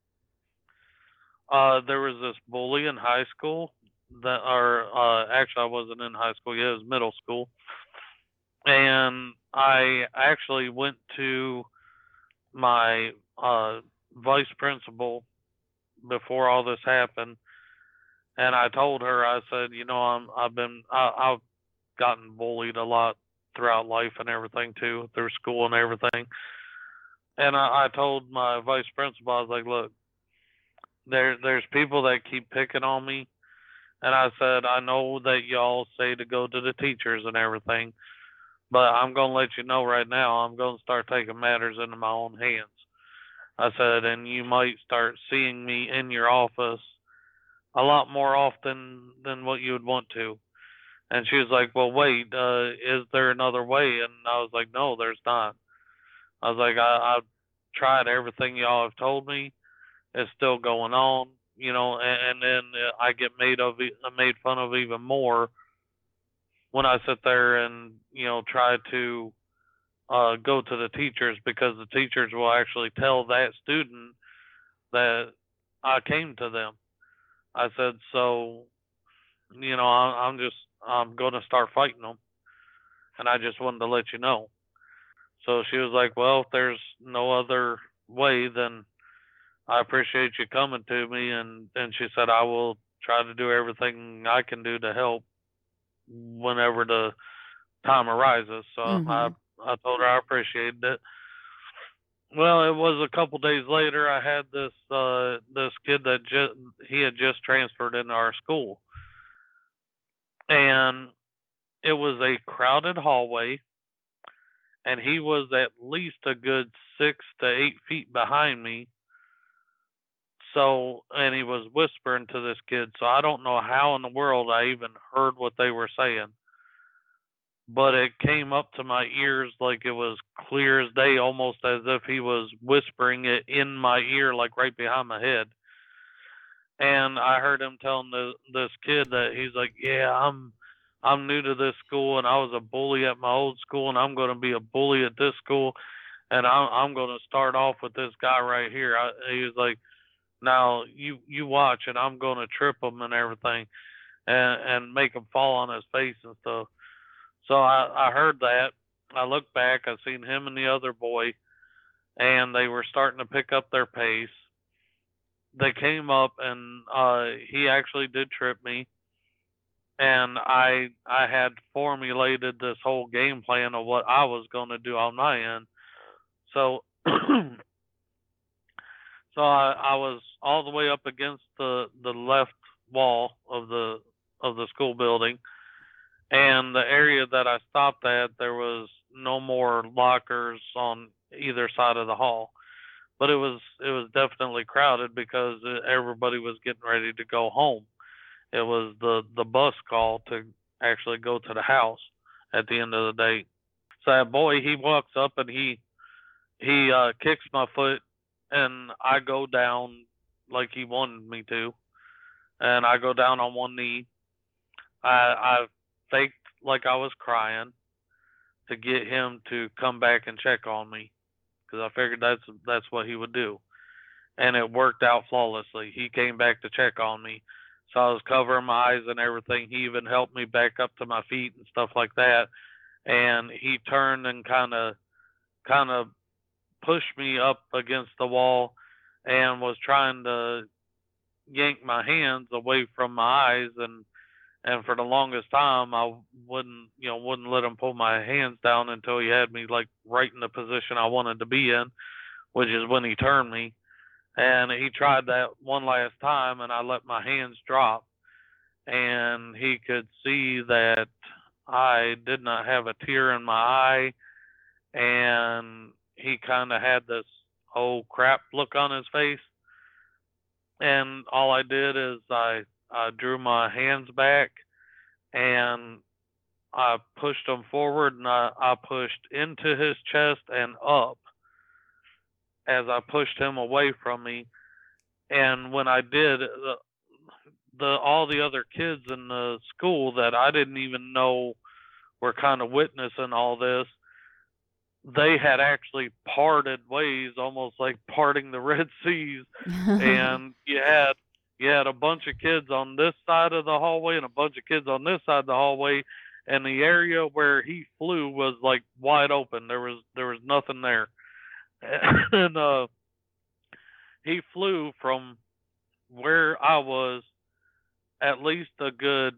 Speaker 6: There was this bully in high school actually I wasn't in high school yet, it was middle school. And I actually went to my vice principal before all this happened, and I told her, I said, I've gotten bullied a lot throughout life and everything too, through school and everything. And I told my vice principal, I was like, look, there's people that keep picking on me, and I said, I know that y'all say to go to the teachers and everything, but I'm going to let you know right now, I'm going to start taking matters into my own hands. I said, and you might start seeing me in your office a lot more often than what you would want to. And she was like, well, wait, is there another way? And I was like, no, there's not. I was like, I've tried everything y'all have told me. It's still going on, and then I get made fun of even more when I sit there and, try to go to the teachers, because the teachers will actually tell that student that I came to them. I said, so, I'm going to start fighting them, and I just wanted to let you know. So she was like, well, if there's no other way, then I appreciate you coming to me. And she said, I will try to do everything I can do to help whenever the time arises. So I told her I appreciated it. Well, it was a couple days later, I had this kid that he had just transferred into our school. And it was a crowded hallway, and he was at least a good 6 to 8 feet behind me. So, and he was whispering to this kid. So I don't know how in the world I even heard what they were saying, but it came up to my ears like it was clear as day, almost as if he was whispering it in my ear, like right behind my head. And I heard him telling this kid that he's like, yeah, I'm new to this school, and I was a bully at my old school, and I'm going to be a bully at this school, and I'm going to start off with this guy right here. He was like, now you watch, and I'm going to trip him and everything, and make him fall on his face and stuff. So I heard that, I looked back, I seen him and the other boy, and they were starting to pick up their pace. They came up, and he actually did trip me, and I had formulated this whole game plan of what I was going to do on my end. So so I was all the way up against the left wall of the school building, and the area that I stopped at, there was no more lockers on either side of the hall. But it was definitely crowded because everybody was getting ready to go home. It was the bus call to actually go to the house at the end of the day. So that boy, he walks up and he kicks my foot, and I go down like he wanted me to, and I go down on one knee. I faked like I was crying to get him to come back and check on me, because I figured that's what he would do, and it worked out flawlessly. He came back to check on me, so I was covering my eyes and everything. He even helped me back up to my feet and stuff like that, and he turned and kind of pushed me up against the wall and was trying to yank my hands away from my eyes, and for the longest time I wouldn't let him pull my hands down until he had me like right in the position I wanted to be in, which is when he turned me. And he tried that one last time, and I let my hands drop, and he could see that I did not have a tear in my eye, and he kind of had this oh crap look on his face. And all I did is I drew my hands back, and I pushed him forward, and I pushed into his chest and up as I pushed him away from me. And when I did, all the other kids in the school that I didn't even know were kind of witnessing all this, they had actually parted ways, almost like parting the Red Seas. And you had a bunch of kids on this side of the hallway and a bunch of kids on this side of the hallway, and the area where he flew was like wide open. There was nothing there. And he flew from where I was at least a good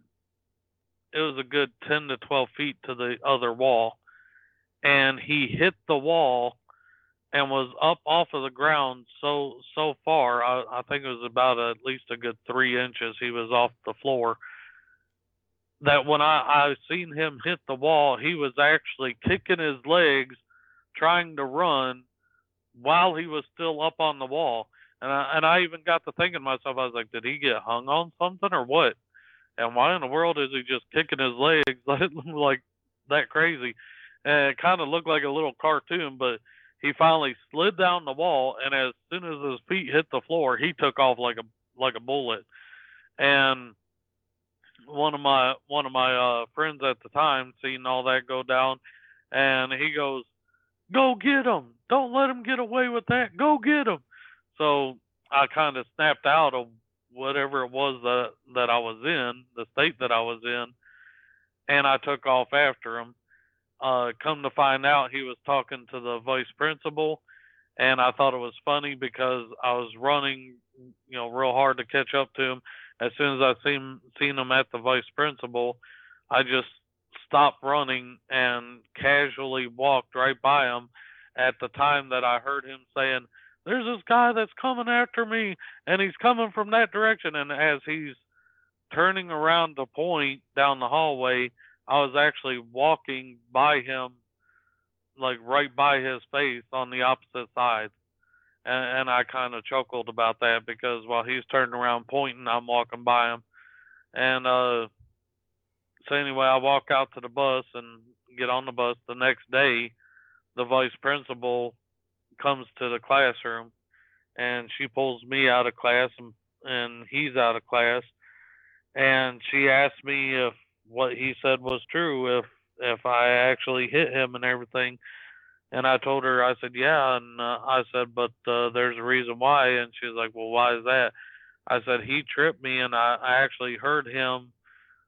Speaker 6: 10 to 12 feet to the other wall, and he hit the wall and was up off of the ground so far. I think it was about at least a good 3 inches he was off the floor, that when I seen him hit the wall, he was actually kicking his legs trying to run while he was still up on the wall. And I even got to thinking to myself, I was like, did he get hung on something or what? And why in the world is he just kicking his legs like that crazy? And it kind of looked like a little cartoon, but he finally slid down the wall, and as soon as his feet hit the floor, he took off like a bullet. And one of my friends at the time seen all that go down, and he goes, "Go get him! Don't let him get away with that! Go get him!" So I kind of snapped out of whatever it was that I was in, the state that I was in, and I took off after him. Come to find out, he was talking to the vice principal, and I thought it was funny because I was running, real hard to catch up to him. As soon as I seen him at the vice principal, I just stopped running and casually walked right by him at the time that I heard him saying, "There's this guy that's coming after me, and he's coming from that direction." And as he's turning around to point down the hallway, I was actually walking by him, like right by his face on the opposite side. And I kind of chuckled about that because while he's turning around pointing, I'm walking by him. And so anyway, I walk out to the bus and get on the bus. The next day, the vice principal comes to the classroom, and she pulls me out of class, and he's out of class. And she asked me if what he said was true, if I actually hit him and everything. And I told her, I said, yeah. And I said, but there's a reason why. And she was like, well, why is that? I said, he tripped me, and I actually heard him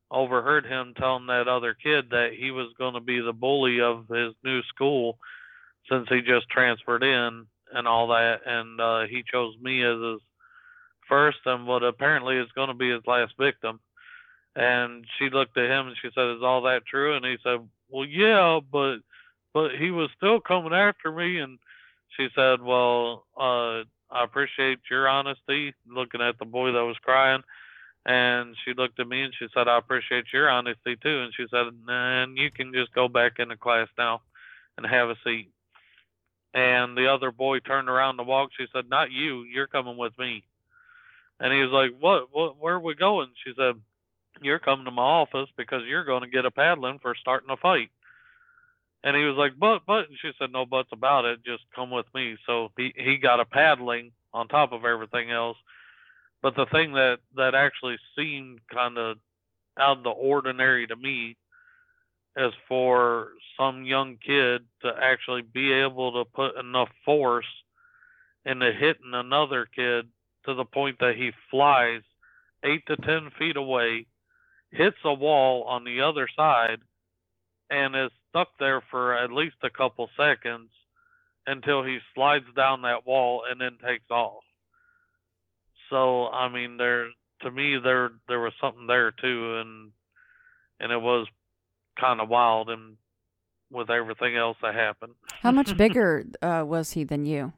Speaker 6: overheard him telling that other kid that he was going to be the bully of his new school since he just transferred in and all that, and he chose me as his first and what apparently is going to be his last victim. And she looked at him and she said, "Is all that true?" And he said, "Well, yeah, but he was still coming after me." And she said, "Well, I appreciate your honesty," looking at the boy that was crying. And she looked at me and she said, "I appreciate your honesty too." And she said, "And you can just go back into class now and have a seat." And the other boy turned around to walk. She said, "Not you. You're coming with me." And he was like, What? Where are we going?" She said, "You're coming to my office because you're going to get a paddling for starting a fight." And he was like, but, and she said, "No buts about it. Just come with me." So he got a paddling on top of everything else. But the thing that actually seemed kind of out of the ordinary to me is for some young kid to actually be able to put enough force into hitting another kid to the point that he flies 8 to 10 feet away, hits a wall on the other side, and is stuck there for at least a couple seconds until he slides down that wall and then takes off. So, I mean, to me, there was something there too, and it was kind of wild, and with everything else that happened.
Speaker 5: How much bigger was he than you?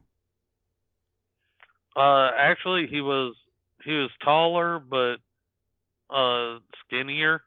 Speaker 6: Actually, he was taller, but skinnier.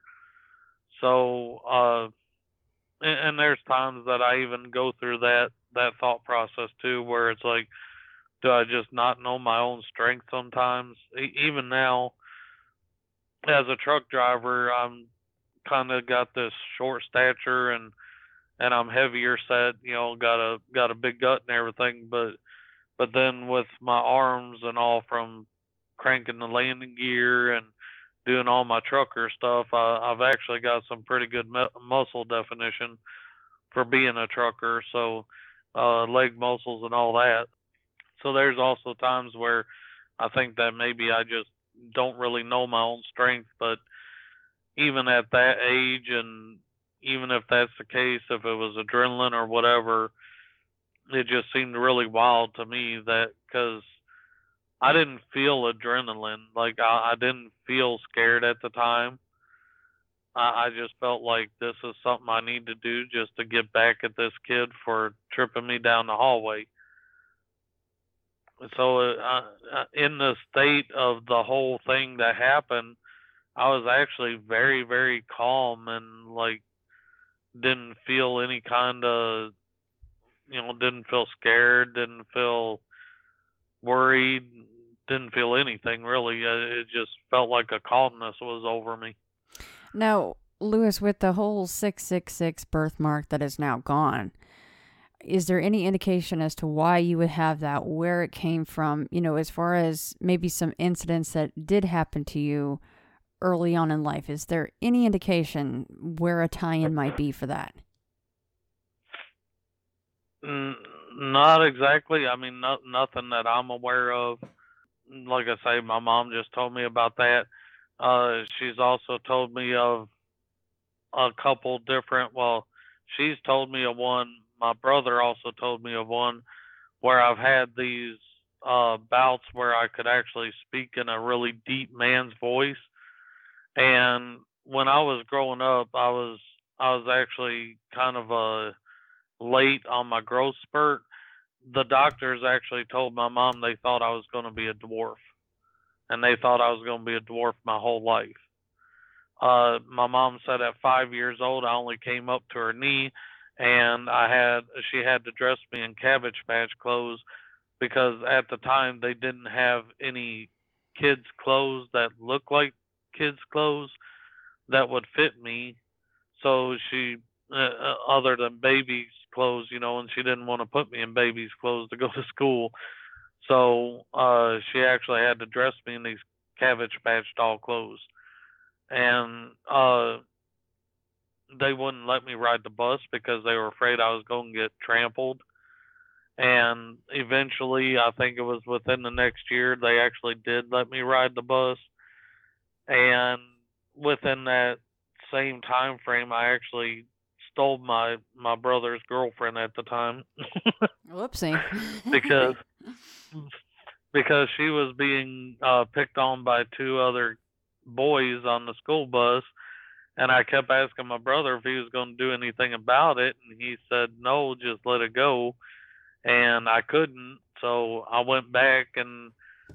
Speaker 6: So, and there's times that I even go through that thought process too, where it's like, do I just not know my own strength sometimes? Even now, as a truck driver, I'm kind of got this short stature, and I'm heavier set, got a big gut and everything, but then with my arms and all from cranking the landing gear and doing all my trucker stuff, I've actually got some pretty good muscle definition for being a trucker, so leg muscles and all that. So there's also times where I think that maybe I just don't really know my own strength, but even at that age, and even if that's the case, if it was adrenaline or whatever, it just seemed really wild to me that, because I didn't feel adrenaline. Like, I didn't feel scared at the time. I just felt like this is something I need to do just to get back at this kid for tripping me down the hallway. So in the state of the whole thing that happened, I was actually very, very calm, and like didn't feel any kind of, didn't feel scared, didn't feel worried, didn't feel anything really. It just felt like a calmness was over me.
Speaker 5: Now, Lewis, with the whole 666 birthmark that is now gone, is there any indication as to why you would have that, where it came from, as far as maybe some incidents that did happen to you early on in life? Is there any indication where a tie-in might be for that?
Speaker 6: Not exactly. I mean, nothing that I'm aware of. Like I say, my mom just told me about that. She's also told me of a couple different, she's told me of one. My brother also told me of one where I've had these bouts where I could actually speak in a really deep man's voice. And when I was growing up, I was actually kind of late on my growth spurt. The doctors actually told my mom they thought I was going to be a dwarf, and they thought I was going to be a dwarf my whole life. My mom said at 5 years old, I only came up to her knee, and she had to dress me in Cabbage Patch clothes, because at the time they didn't have any kids' clothes that looked like kids' clothes that would fit me. So she, other than baby's clothes, and she didn't want to put me in baby's clothes to go to school. So she actually had to dress me in these Cabbage Patch doll clothes. And they wouldn't let me ride the bus because they were afraid I was going to get trampled. And eventually, I think it was within the next year, they actually did let me ride the bus. And within that same time frame, I actually stole my brother's girlfriend at the time.
Speaker 5: Whoopsie.
Speaker 6: because because she was being picked on by two other boys on the school bus, and I kept asking my brother if he was going to do anything about it, and he said no, just let it go, and I couldn't, so I went back, and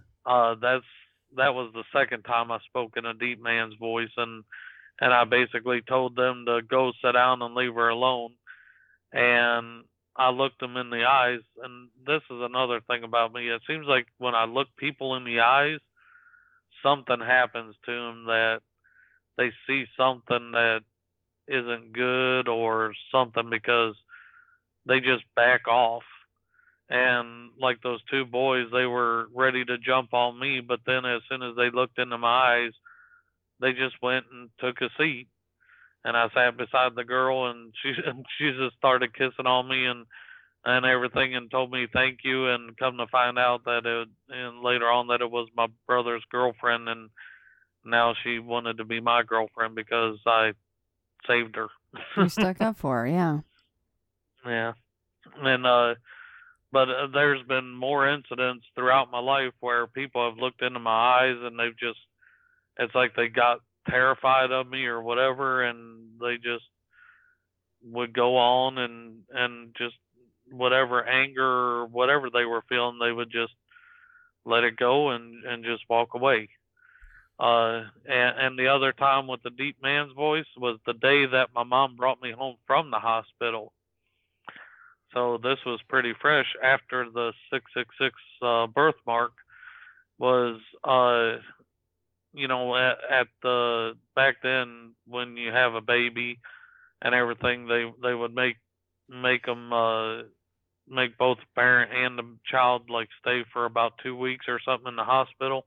Speaker 6: that was the second time I spoke in a deep man's voice, and I basically told them to go sit down and leave her alone. And I looked them in the eyes, and this is another thing about me. It seems like when I look people in the eyes, something happens to them, that they see something that isn't good or something, because they just back off. And like those two boys, they were ready to jump on me, but then as soon as they looked into my eyes, they just went and took a seat. And I sat beside the girl, and she just started kissing on me and everything, and told me thank you, and come to find out that and later on that it was my brother's girlfriend, and now she wanted to be my girlfriend because I saved her.
Speaker 5: You stuck up for her, yeah.
Speaker 6: Yeah. And but there's been more incidents throughout my life where people have looked into my eyes, and they've just, it's like they got terrified of me or whatever, and they just would go on and just whatever anger or whatever they were feeling, they would just let it go and just walk away. And the other time with the deep man's voice was the day that my mom brought me home from the hospital. So this was pretty fresh after the 666 birthmark was, you know, at the, back then when you have a baby and everything, they would make them, make both the parent and the child like stay for about 2 weeks or something in the hospital.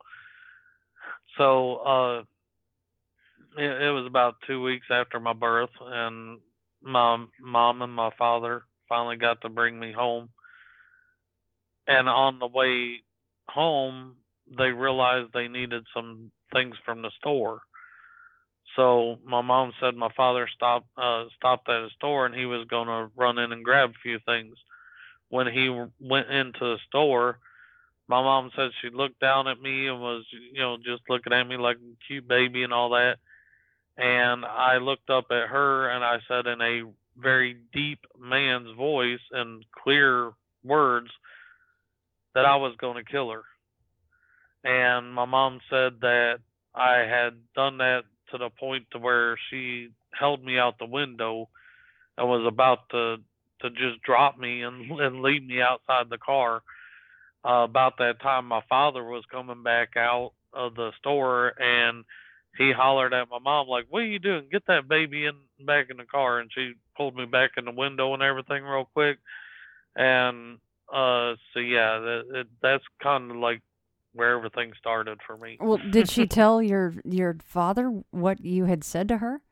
Speaker 6: So, it was about 2 weeks after my birth, and my mom and my father finally got to bring me home. And on the way home, they realized they needed some things from the store. So my mom said my father stopped at a store, and he was going to run in and grab a few things. When he went into the store, my mom said she looked down at me and was, you know, just looking at me like a cute baby and all that. And I looked up at her, and I said in a very deep man's voice and clear words that I was going to kill her. And my mom said that I had done that to the point to where she held me out the window and was about to just drop me and leave me outside the car. About that time, my father was coming back out of the store, and he hollered at my mom like, "What are you doing? Get that baby back in the car." And she pulled me back in the window and everything real quick. And so yeah, that's kind of like where everything started for me.
Speaker 5: Well, did she tell your father what you had said to her?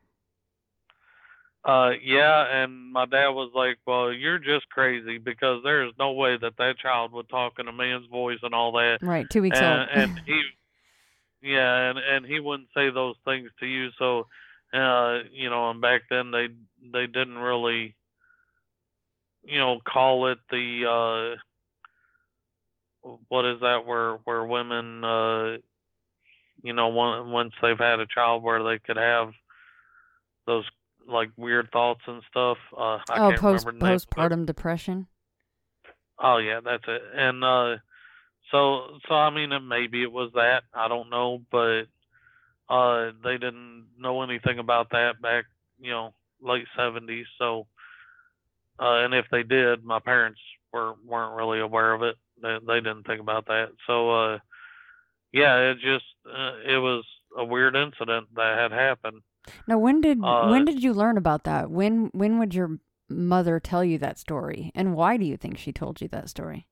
Speaker 6: Yeah, and my dad was like, "Well, you're just crazy, because there is no way that child would talk in a man's voice and all that."
Speaker 5: Right, 2 weeks old.
Speaker 6: And he, yeah, and he wouldn't say those things to you. So, you know, and back then they didn't really, you know, call it the what is that, where women, you know, once they've had a child, where they could have those like weird thoughts and stuff. I can't remember the name.
Speaker 5: Postpartum depression.
Speaker 6: Oh yeah, that's it. And so I mean, maybe it was that, I don't know, but they didn't know anything about that back, you know, late 70s. So and if they did, my parents weren't really aware of it. They didn't think about that. So yeah, it just it was a weird incident that had happened.
Speaker 5: Now, when did you learn about that? When would your mother tell you that story, and why do you think she told you that story?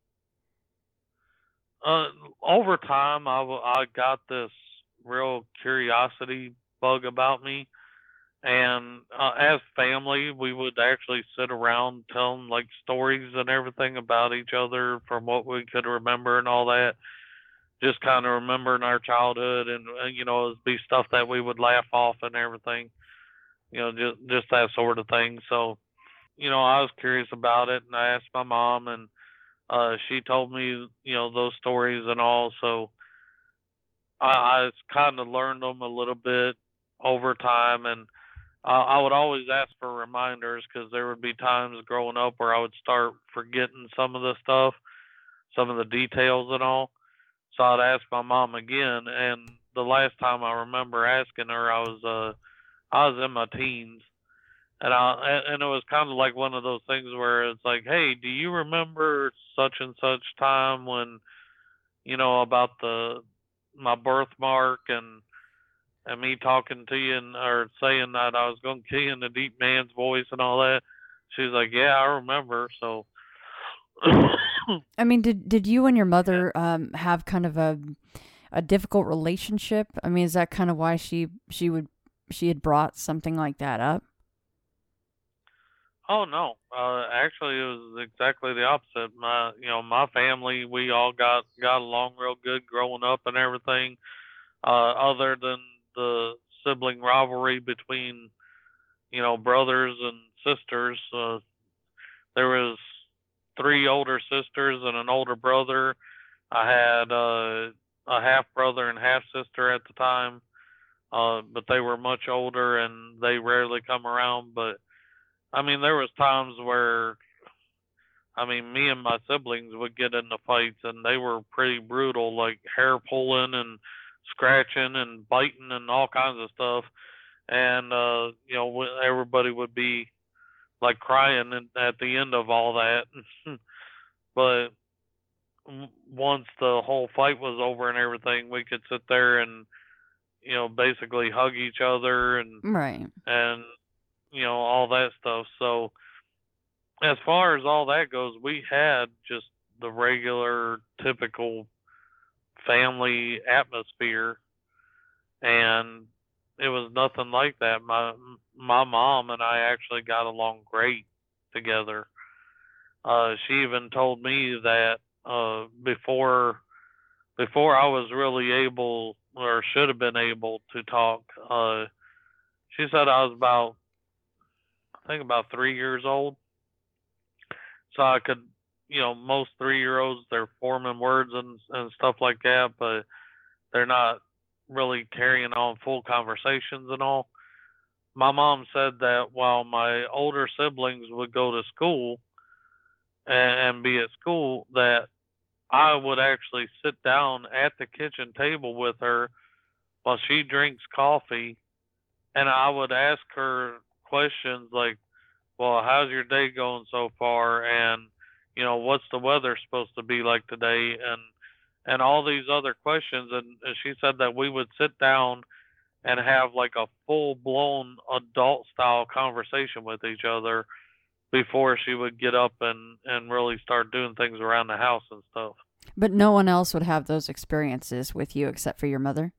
Speaker 6: Over time, I got this real curiosity bug about me, and as family, we would actually sit around telling like stories and everything about each other from what we could remember and all that. Just kind of remembering our childhood, and you know, it'd be stuff that we would laugh off and everything. just that sort of thing. So, I was curious about it, and I asked my mom, and she told me, those stories and all. So I kind of learned them a little bit over time, and I would always ask for reminders because there would be times growing up where I would start forgetting some of the stuff, some of the details and all. So I'd ask my mom again, and the last time I remember asking her, I was in my teens, and it was kind of like one of those things where it's like, hey, do you remember such and such time when about the my birthmark and me talking to you or saying that I was going to kill you in a deep man's voice and all that. She was like, yeah, I remember. So,
Speaker 5: I mean, did you and your mother have kind of a difficult relationship? I mean, is that kind of why she had brought something like that up?
Speaker 6: oh no, actually, it was exactly the opposite. My family, we all got along real good growing up and everything. Other than the sibling rivalry between brothers and sisters. There was three older sisters and an older brother. I had a half brother and half sister at the time, but they were much older and they rarely come around. But I mean, there was times where me and my siblings would get into fights and they were pretty brutal, like hair pulling and scratching and biting and all kinds of stuff. And everybody would be like crying at the end of all that. But once the whole fight was over and everything, we could sit there and basically hug each other
Speaker 5: Right.
Speaker 6: and all that stuff. So as far as all that goes, we had just the regular typical family atmosphere, and it was nothing like that. My mom and I actually got along great together. She even told me that before I was really able or should have been able to talk, she said I was about 3 years old, so I could, most 3 year olds they're forming words and stuff like that, but they're not really carrying on full conversations and all. My mom said that while my older siblings would go to school and be at school, that I would actually sit down at the kitchen table with her while she drinks coffee, and I would ask her questions like, well, how's your day going so far? And, what's the weather supposed to be like today? And all these other questions. And she said that we would sit down and have like a full blown adult style conversation with each other before she would get up and really start doing things around the house and stuff.
Speaker 5: But no one else would have those experiences with you except for your mother?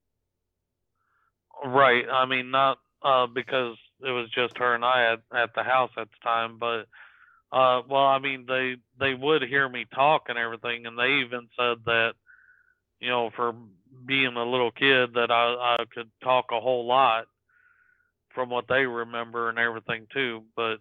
Speaker 6: Right. I mean, not because it was just her and I at the house at the time, but well, I mean, they would hear me talk and everything, and they even said that, for being a little kid, that I could talk a whole lot from what they remember and everything too. But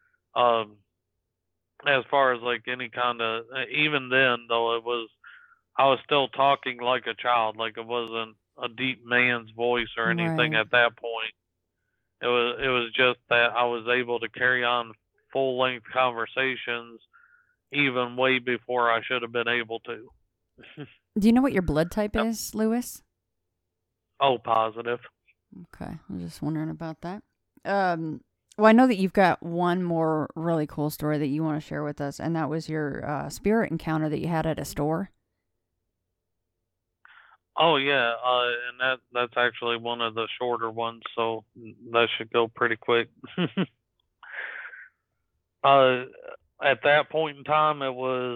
Speaker 6: as far as like any kind of, even then though, I was still talking like a child, like it wasn't a deep man's voice or anything
Speaker 5: Right.
Speaker 6: at that point. It was just that I was able to carry on full length conversations even way before I should have been able to.
Speaker 5: Do you know what your blood type is, Lewis?
Speaker 6: Oh, positive.
Speaker 5: Okay, I was just wondering about that. Well, I know that you've got one more really cool story that you want to share with us, and that was your spirit encounter that you had at a store.
Speaker 6: Oh yeah, and that's actually one of the shorter ones, so that should go pretty quick. uh, at that point in time, it was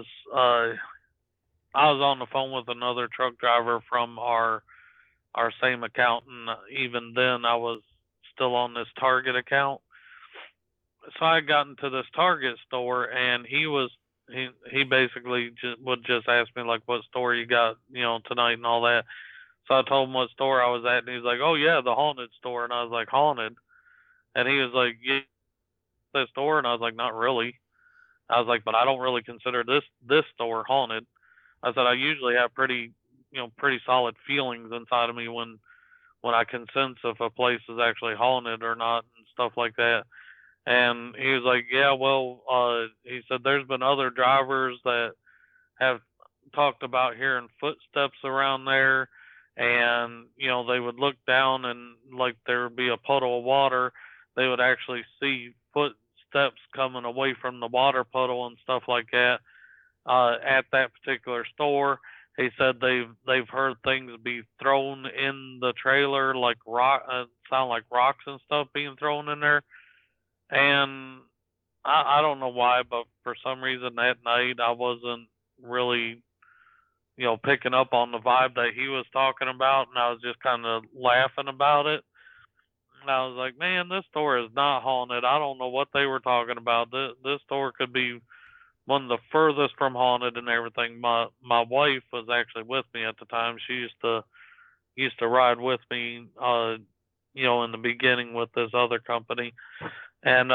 Speaker 6: I was on the phone with another truck driver from our same account, and even then, I was still on this Target account. So I got into this Target store, and he basically would just ask me like, what store you got, tonight and all that. So I told him what store I was at, and he's like, oh yeah, the haunted store. And I was like, haunted? And he was like, yeah, this store? And I was like, not really. I was like, but I don't really consider this store haunted. I said, I usually have pretty solid feelings inside of me when I can sense if a place is actually haunted or not and stuff like that. And he was like, yeah, well, he said there's been other drivers that have talked about hearing footsteps around there, and they would look down and like there would be a puddle of water. They would actually see footsteps coming away from the water puddle and stuff like that at that particular store. He said they've heard things be thrown in the trailer, like sound like rocks and stuff being thrown in there. And I don't know why, but for some reason that night I wasn't really picking up on the vibe that he was talking about, and I was just kind of laughing about it. And I was like, man, this store is not haunted. I don't know what they were talking about. This store could be one of the furthest from haunted and everything. My wife was actually with me at the time. She used to ride with me, in the beginning with this other company, and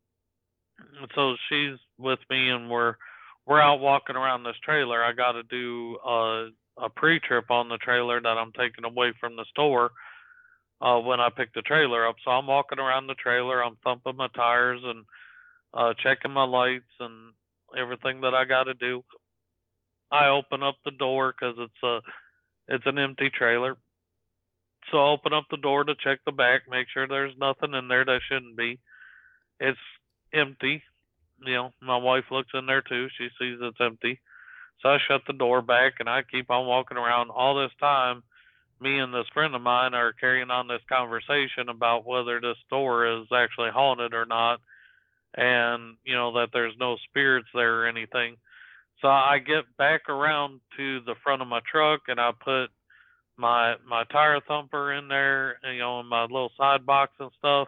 Speaker 6: so she's with me, and we're out walking around this trailer. I got to do a pre-trip on the trailer that I'm taking away from the store when I pick the trailer up. So I'm walking around the trailer. I'm thumping my tires and checking my lights and everything that I got to do. I open up the door because it's an empty trailer. So I open up the door to check the back, make sure there's nothing in there that shouldn't be. It's empty. My wife looks in there too. She sees it's empty. So I shut the door back and I keep on walking around. All this time, me and this friend of mine are carrying on this conversation about whether this store is actually haunted or not, and that there's no spirits there or anything. So I get back around to the front of my truck and I put my tire thumper in there, in my little side box and stuff.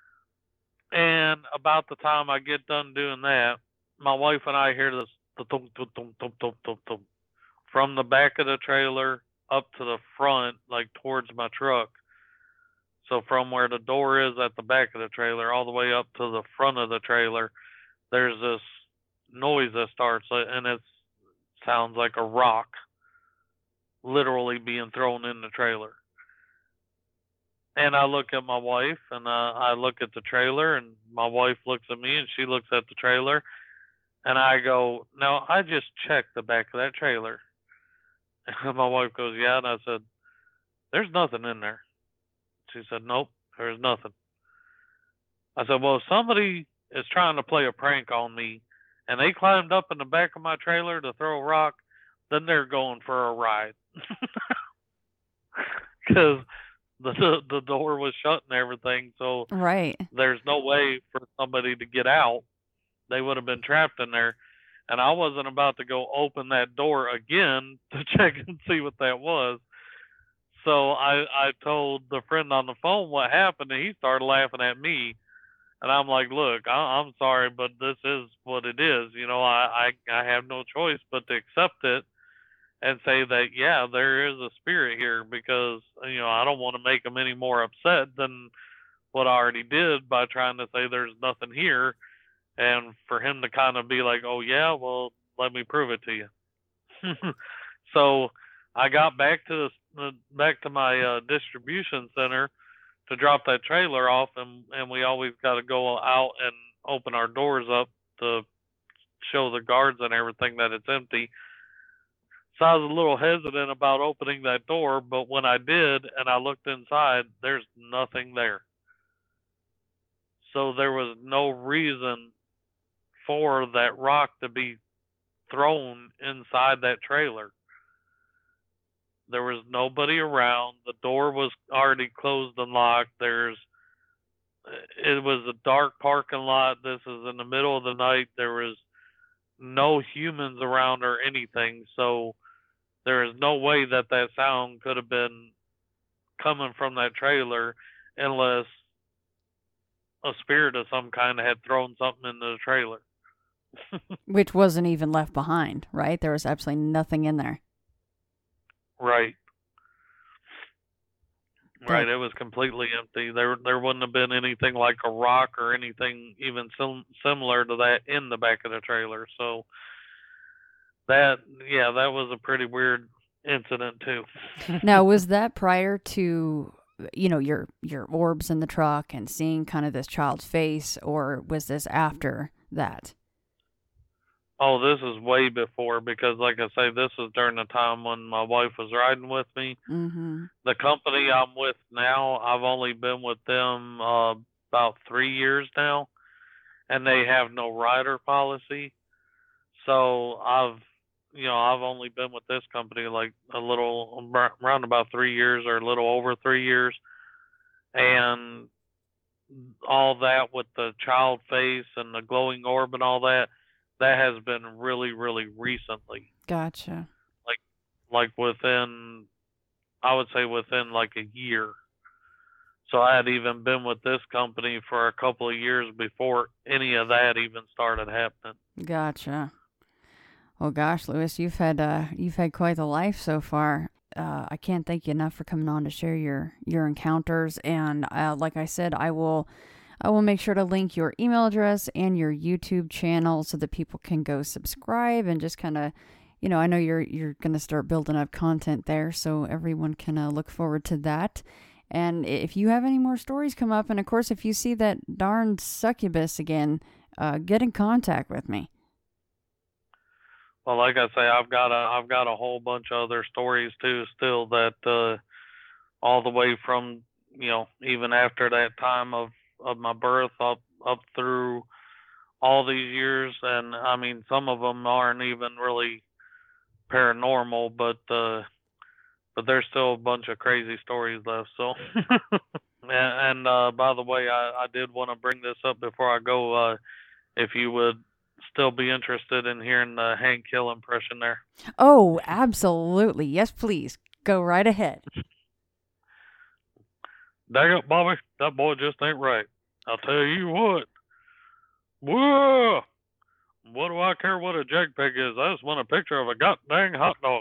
Speaker 6: And about the time I get done doing that, my wife and I hear this thump, thump, thump, thump, thump, thump, thump, from the back of the trailer up to the front, like towards my truck. So from where the door is at the back of the trailer all the way up to the front of the trailer, there's this noise that starts, and it sounds like a rock literally being thrown in the trailer. And I look at my wife, and I look at the trailer, and my wife looks at me, and she looks at the trailer, and I go, no, I just checked the back of that trailer. And my wife goes, yeah, and I said, there's nothing in there. She said, nope, there's nothing. I said, well, if somebody is trying to play a prank on me, and they climbed up in the back of my trailer to throw a rock, then they're going for a ride. Because the door was shut and everything, so
Speaker 5: right.
Speaker 6: There's no way for somebody to get out. They would have been trapped in there, and I wasn't about to go open that door again to check and see what that was. So I told the friend on the phone what happened, and he started laughing at me. And I'm like, look, I'm sorry, but this is what it is. I have no choice but to accept it and say that, yeah, there is a spirit here, because, I don't want to make them any more upset than what I already did by trying to say there's nothing here, and for him to kind of be like, oh, yeah, well, let me prove it to you. So I got back to my distribution center to drop that trailer off, and we always got to go out and open our doors up to show the guards and everything that it's empty. So I was a little hesitant about opening that door, but when I did and I looked inside, there's nothing there. So there was no reason for that rock to be thrown inside that trailer. There was nobody around. The door was already closed and locked. It was a dark parking lot. This is in the middle of the night. There was no humans around or anything. So there is no way that sound could have been coming from that trailer unless a spirit of some kind had thrown something into the trailer.
Speaker 5: Which wasn't even left behind, right? There was absolutely nothing in there.
Speaker 6: Right. Right, it was completely empty. There wouldn't have been anything like a rock or anything even similar to that in the back of the trailer. So that was a pretty weird incident too.
Speaker 5: Now, was that prior to, your orbs in the truck and seeing kind of this child's face, or was this after that?
Speaker 6: Oh, this is way before, because like I say, this was during the time when my wife was riding with me.
Speaker 5: Mm-hmm.
Speaker 6: The company I'm with now, I've only been with them about 3 years now, and they have no rider policy. So I've only been with this company like around about 3 years, or a little over 3 years. And all that with the child face and the glowing orb and all that has been really, really recently.
Speaker 5: Gotcha.
Speaker 6: Like within like a year. So I had even been with this company for a couple of years before any of that even started happening.
Speaker 5: Gotcha. Well, gosh, Lewis, you've had quite the life so far. I can't thank you enough for coming on to share your encounters. And like I said, I will make sure to link your email address and your YouTube channel so that people can go subscribe and just kind of, I know you're going to start building up content there, so everyone can look forward to that. And if you have any more stories come up, and of course, if you see that darn succubus again, get in contact with me.
Speaker 6: Well, like I say, I've got a whole bunch of other stories too, still, that all the way from, even after that time of my birth up through all these years. And I mean, some of them aren't even really paranormal, but there's still a bunch of crazy stories left. So, and by the way, I did want to bring this up before I go. If you would still be interested in hearing the Hank Hill impression there.
Speaker 5: Oh, absolutely. Yes, please. Go right ahead.
Speaker 6: Dang it, Bobby. That boy just ain't right. I'll tell you what. Whoa! What do I care what a JPEG is? I just want a picture of a goddamn hot dog.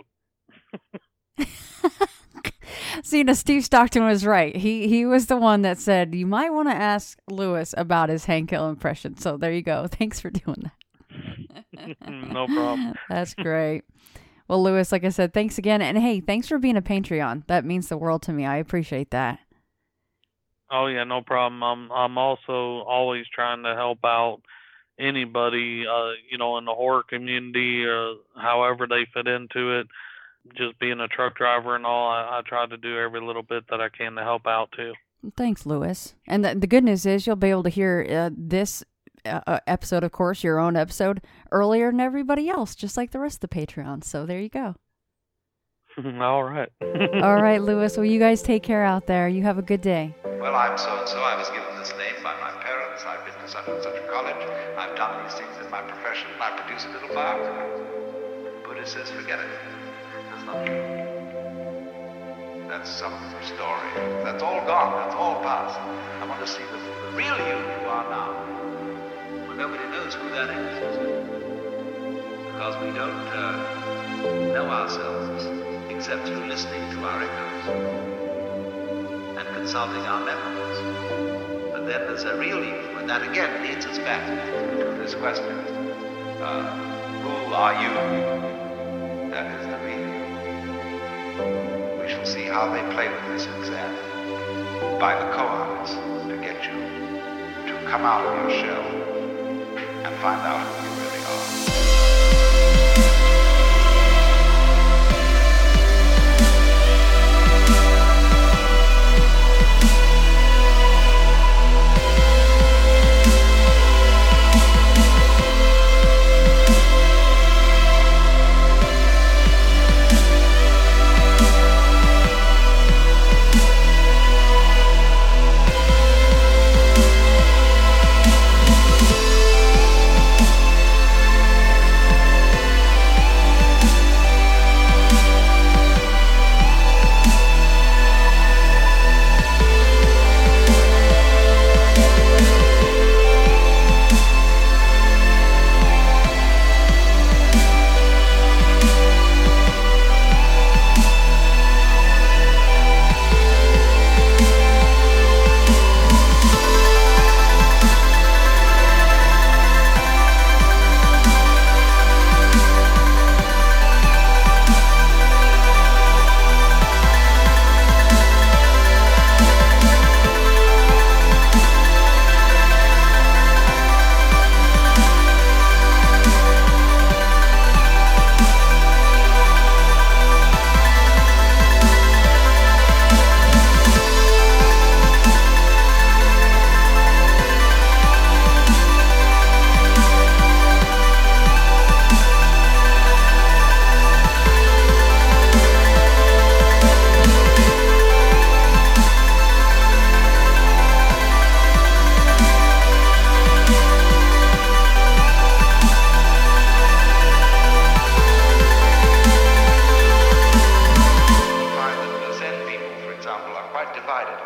Speaker 5: See, Steve Stockton was right. He was the one that said, you might want to ask Lewis about his Hank Hill impression. So there you go. Thanks for doing that.
Speaker 6: No problem.
Speaker 5: That's great. Well, Lewis, like I said, thanks again. And hey, thanks for being a Patreon. That means the world to me. I appreciate that.
Speaker 6: Oh yeah, no problem. I'm also always trying to help out anybody, in the horror community, however they fit into it. Just being a truck driver and all, I try to do every little bit that I can to help out too.
Speaker 5: Thanks, Lewis. And the good news is you'll be able to hear this episode, of course, your own episode, earlier than everybody else, just like the rest of the Patreon. So there you go.
Speaker 6: All right.
Speaker 5: All right, Lewis. Well, you guys take care out there. You have a good day.
Speaker 7: Well, I'm so-and-so. I was given this name by my parents. I've been to such and such a college. I've done these things in my profession. I produce a little biography. Buddha says, forget it. That's not true. That's some story. That's all gone. That's all past. I want to see the real you are now. Well, nobody knows who that is. Because we don't know ourselves except through listening to our echoes and consulting our memories. But then there's a real you, and that again leads us back to this question. Who are you? That is the real you. We shall see how they play with this exam by the koans to get you to come out of your shell and find out who you really are.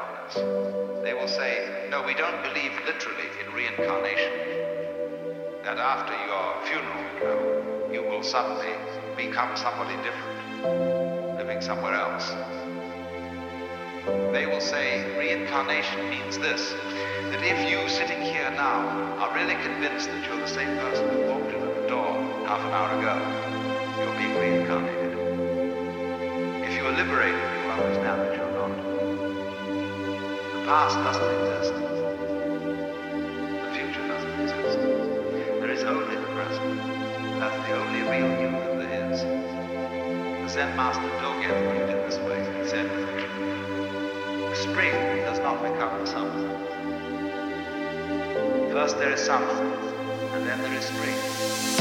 Speaker 7: darkness. They will say, no, we don't believe literally in reincarnation. That after your funeral, you will suddenly become somebody different, living somewhere else. They will say reincarnation means this, that if you sitting here now are really convinced that you're the same person who walked in at the door half an hour ago, you're being reincarnated. If you are liberated, you will understand that you're not. The past doesn't exist. The future doesn't exist. There is only the present. That's the only real you that there is. The Zen master Dogen put it in this way. He said, spring does not become the summer. First there is summer, and then there is spring.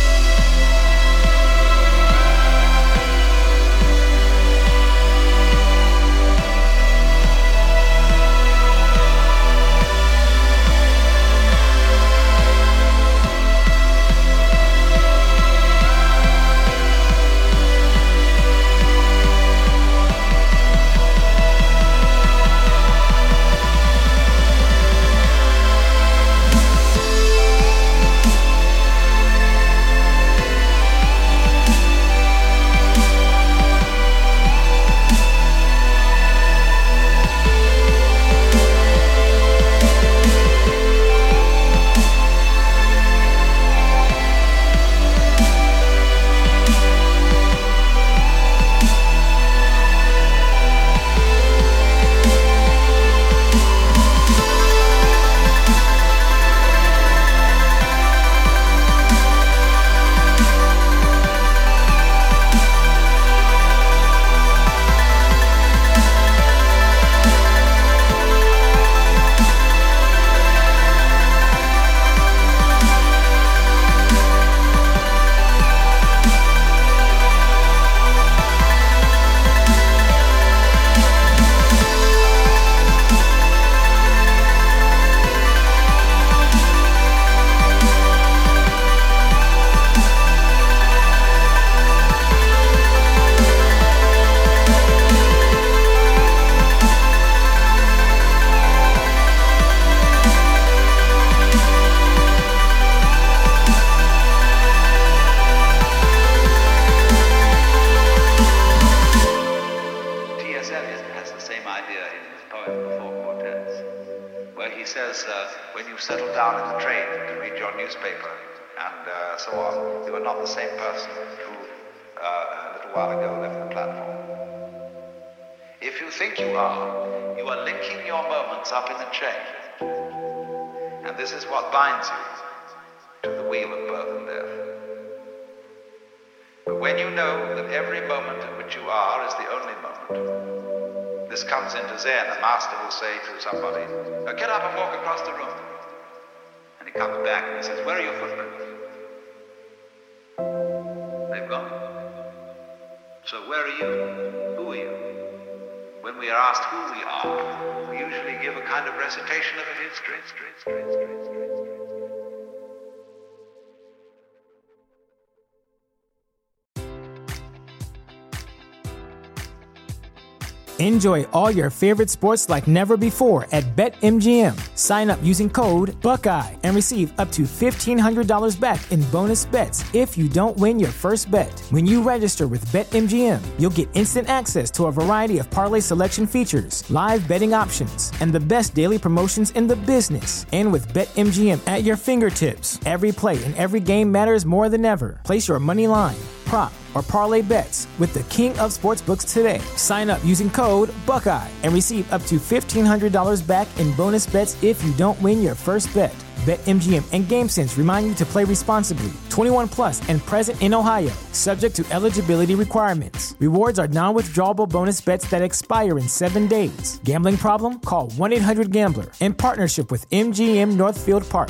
Speaker 7: When you settle down in the train to read your newspaper and so on, you are not the same person who a little while ago left the platform. If you think you are linking your moments up in a chain. And this is what binds you to the wheel of birth and death. But when you know that every moment in which you are is the only moment, this comes into Zen. A master will say to somebody, now get up and walk across the room. And he comes back and he says, where are your footprints? They've gone. So where are you? Who are you? When we are asked who we are, we usually give a kind of recitation of a history.
Speaker 1: Enjoy all your favorite sports like never before at BetMGM. Sign up using code Buckeye and receive up to $1,500 back in bonus bets if you don't win your first bet. When you register with BetMGM, you'll get instant access to a variety of parlay selection features, live betting options, and the best daily promotions in the business. And with BetMGM at your fingertips, every play and every game matters more than ever. Place your money line, prop, or parlay bets with the king of sportsbooks today. Sign up using code Buckeye and receive up to $1,500 back in bonus bets if you don't win your first bet. BetMGM and GameSense remind you to play responsibly. 21 plus and present in Ohio, subject to eligibility requirements. Rewards are non-withdrawable bonus bets that expire in 7 days. Gambling problem? Call 1-800-GAMBLER in partnership with MGM Northfield Park.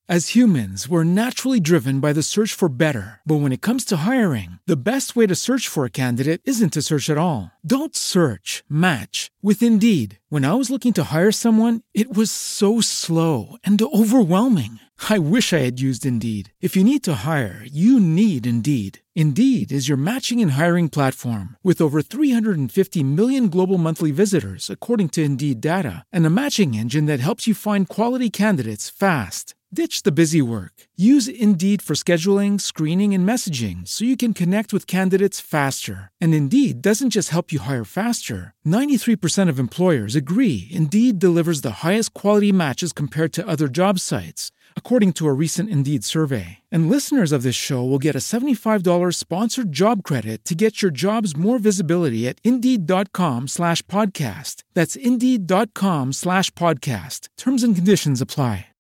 Speaker 8: As humans, we're naturally driven by the search for better. But when it comes to hiring, the best way to search for a candidate isn't to search at all. Don't search, match with Indeed. When I was looking to hire someone, it was so slow and overwhelming. I wish I had used Indeed. If you need to hire, you need Indeed. Indeed is your matching and hiring platform with over 350 million global monthly visitors, according to Indeed data, and a matching engine that helps you find quality candidates fast. Ditch the busy work. Use Indeed for scheduling, screening, and messaging so you can connect with candidates faster. And Indeed doesn't just help you hire faster. 93% of employers agree Indeed delivers the highest quality matches compared to other job sites, according to a recent Indeed survey. And listeners of this show will get a $75 sponsored job credit to get your jobs more visibility at Indeed.com/podcast. That's Indeed.com/podcast. Terms and conditions apply.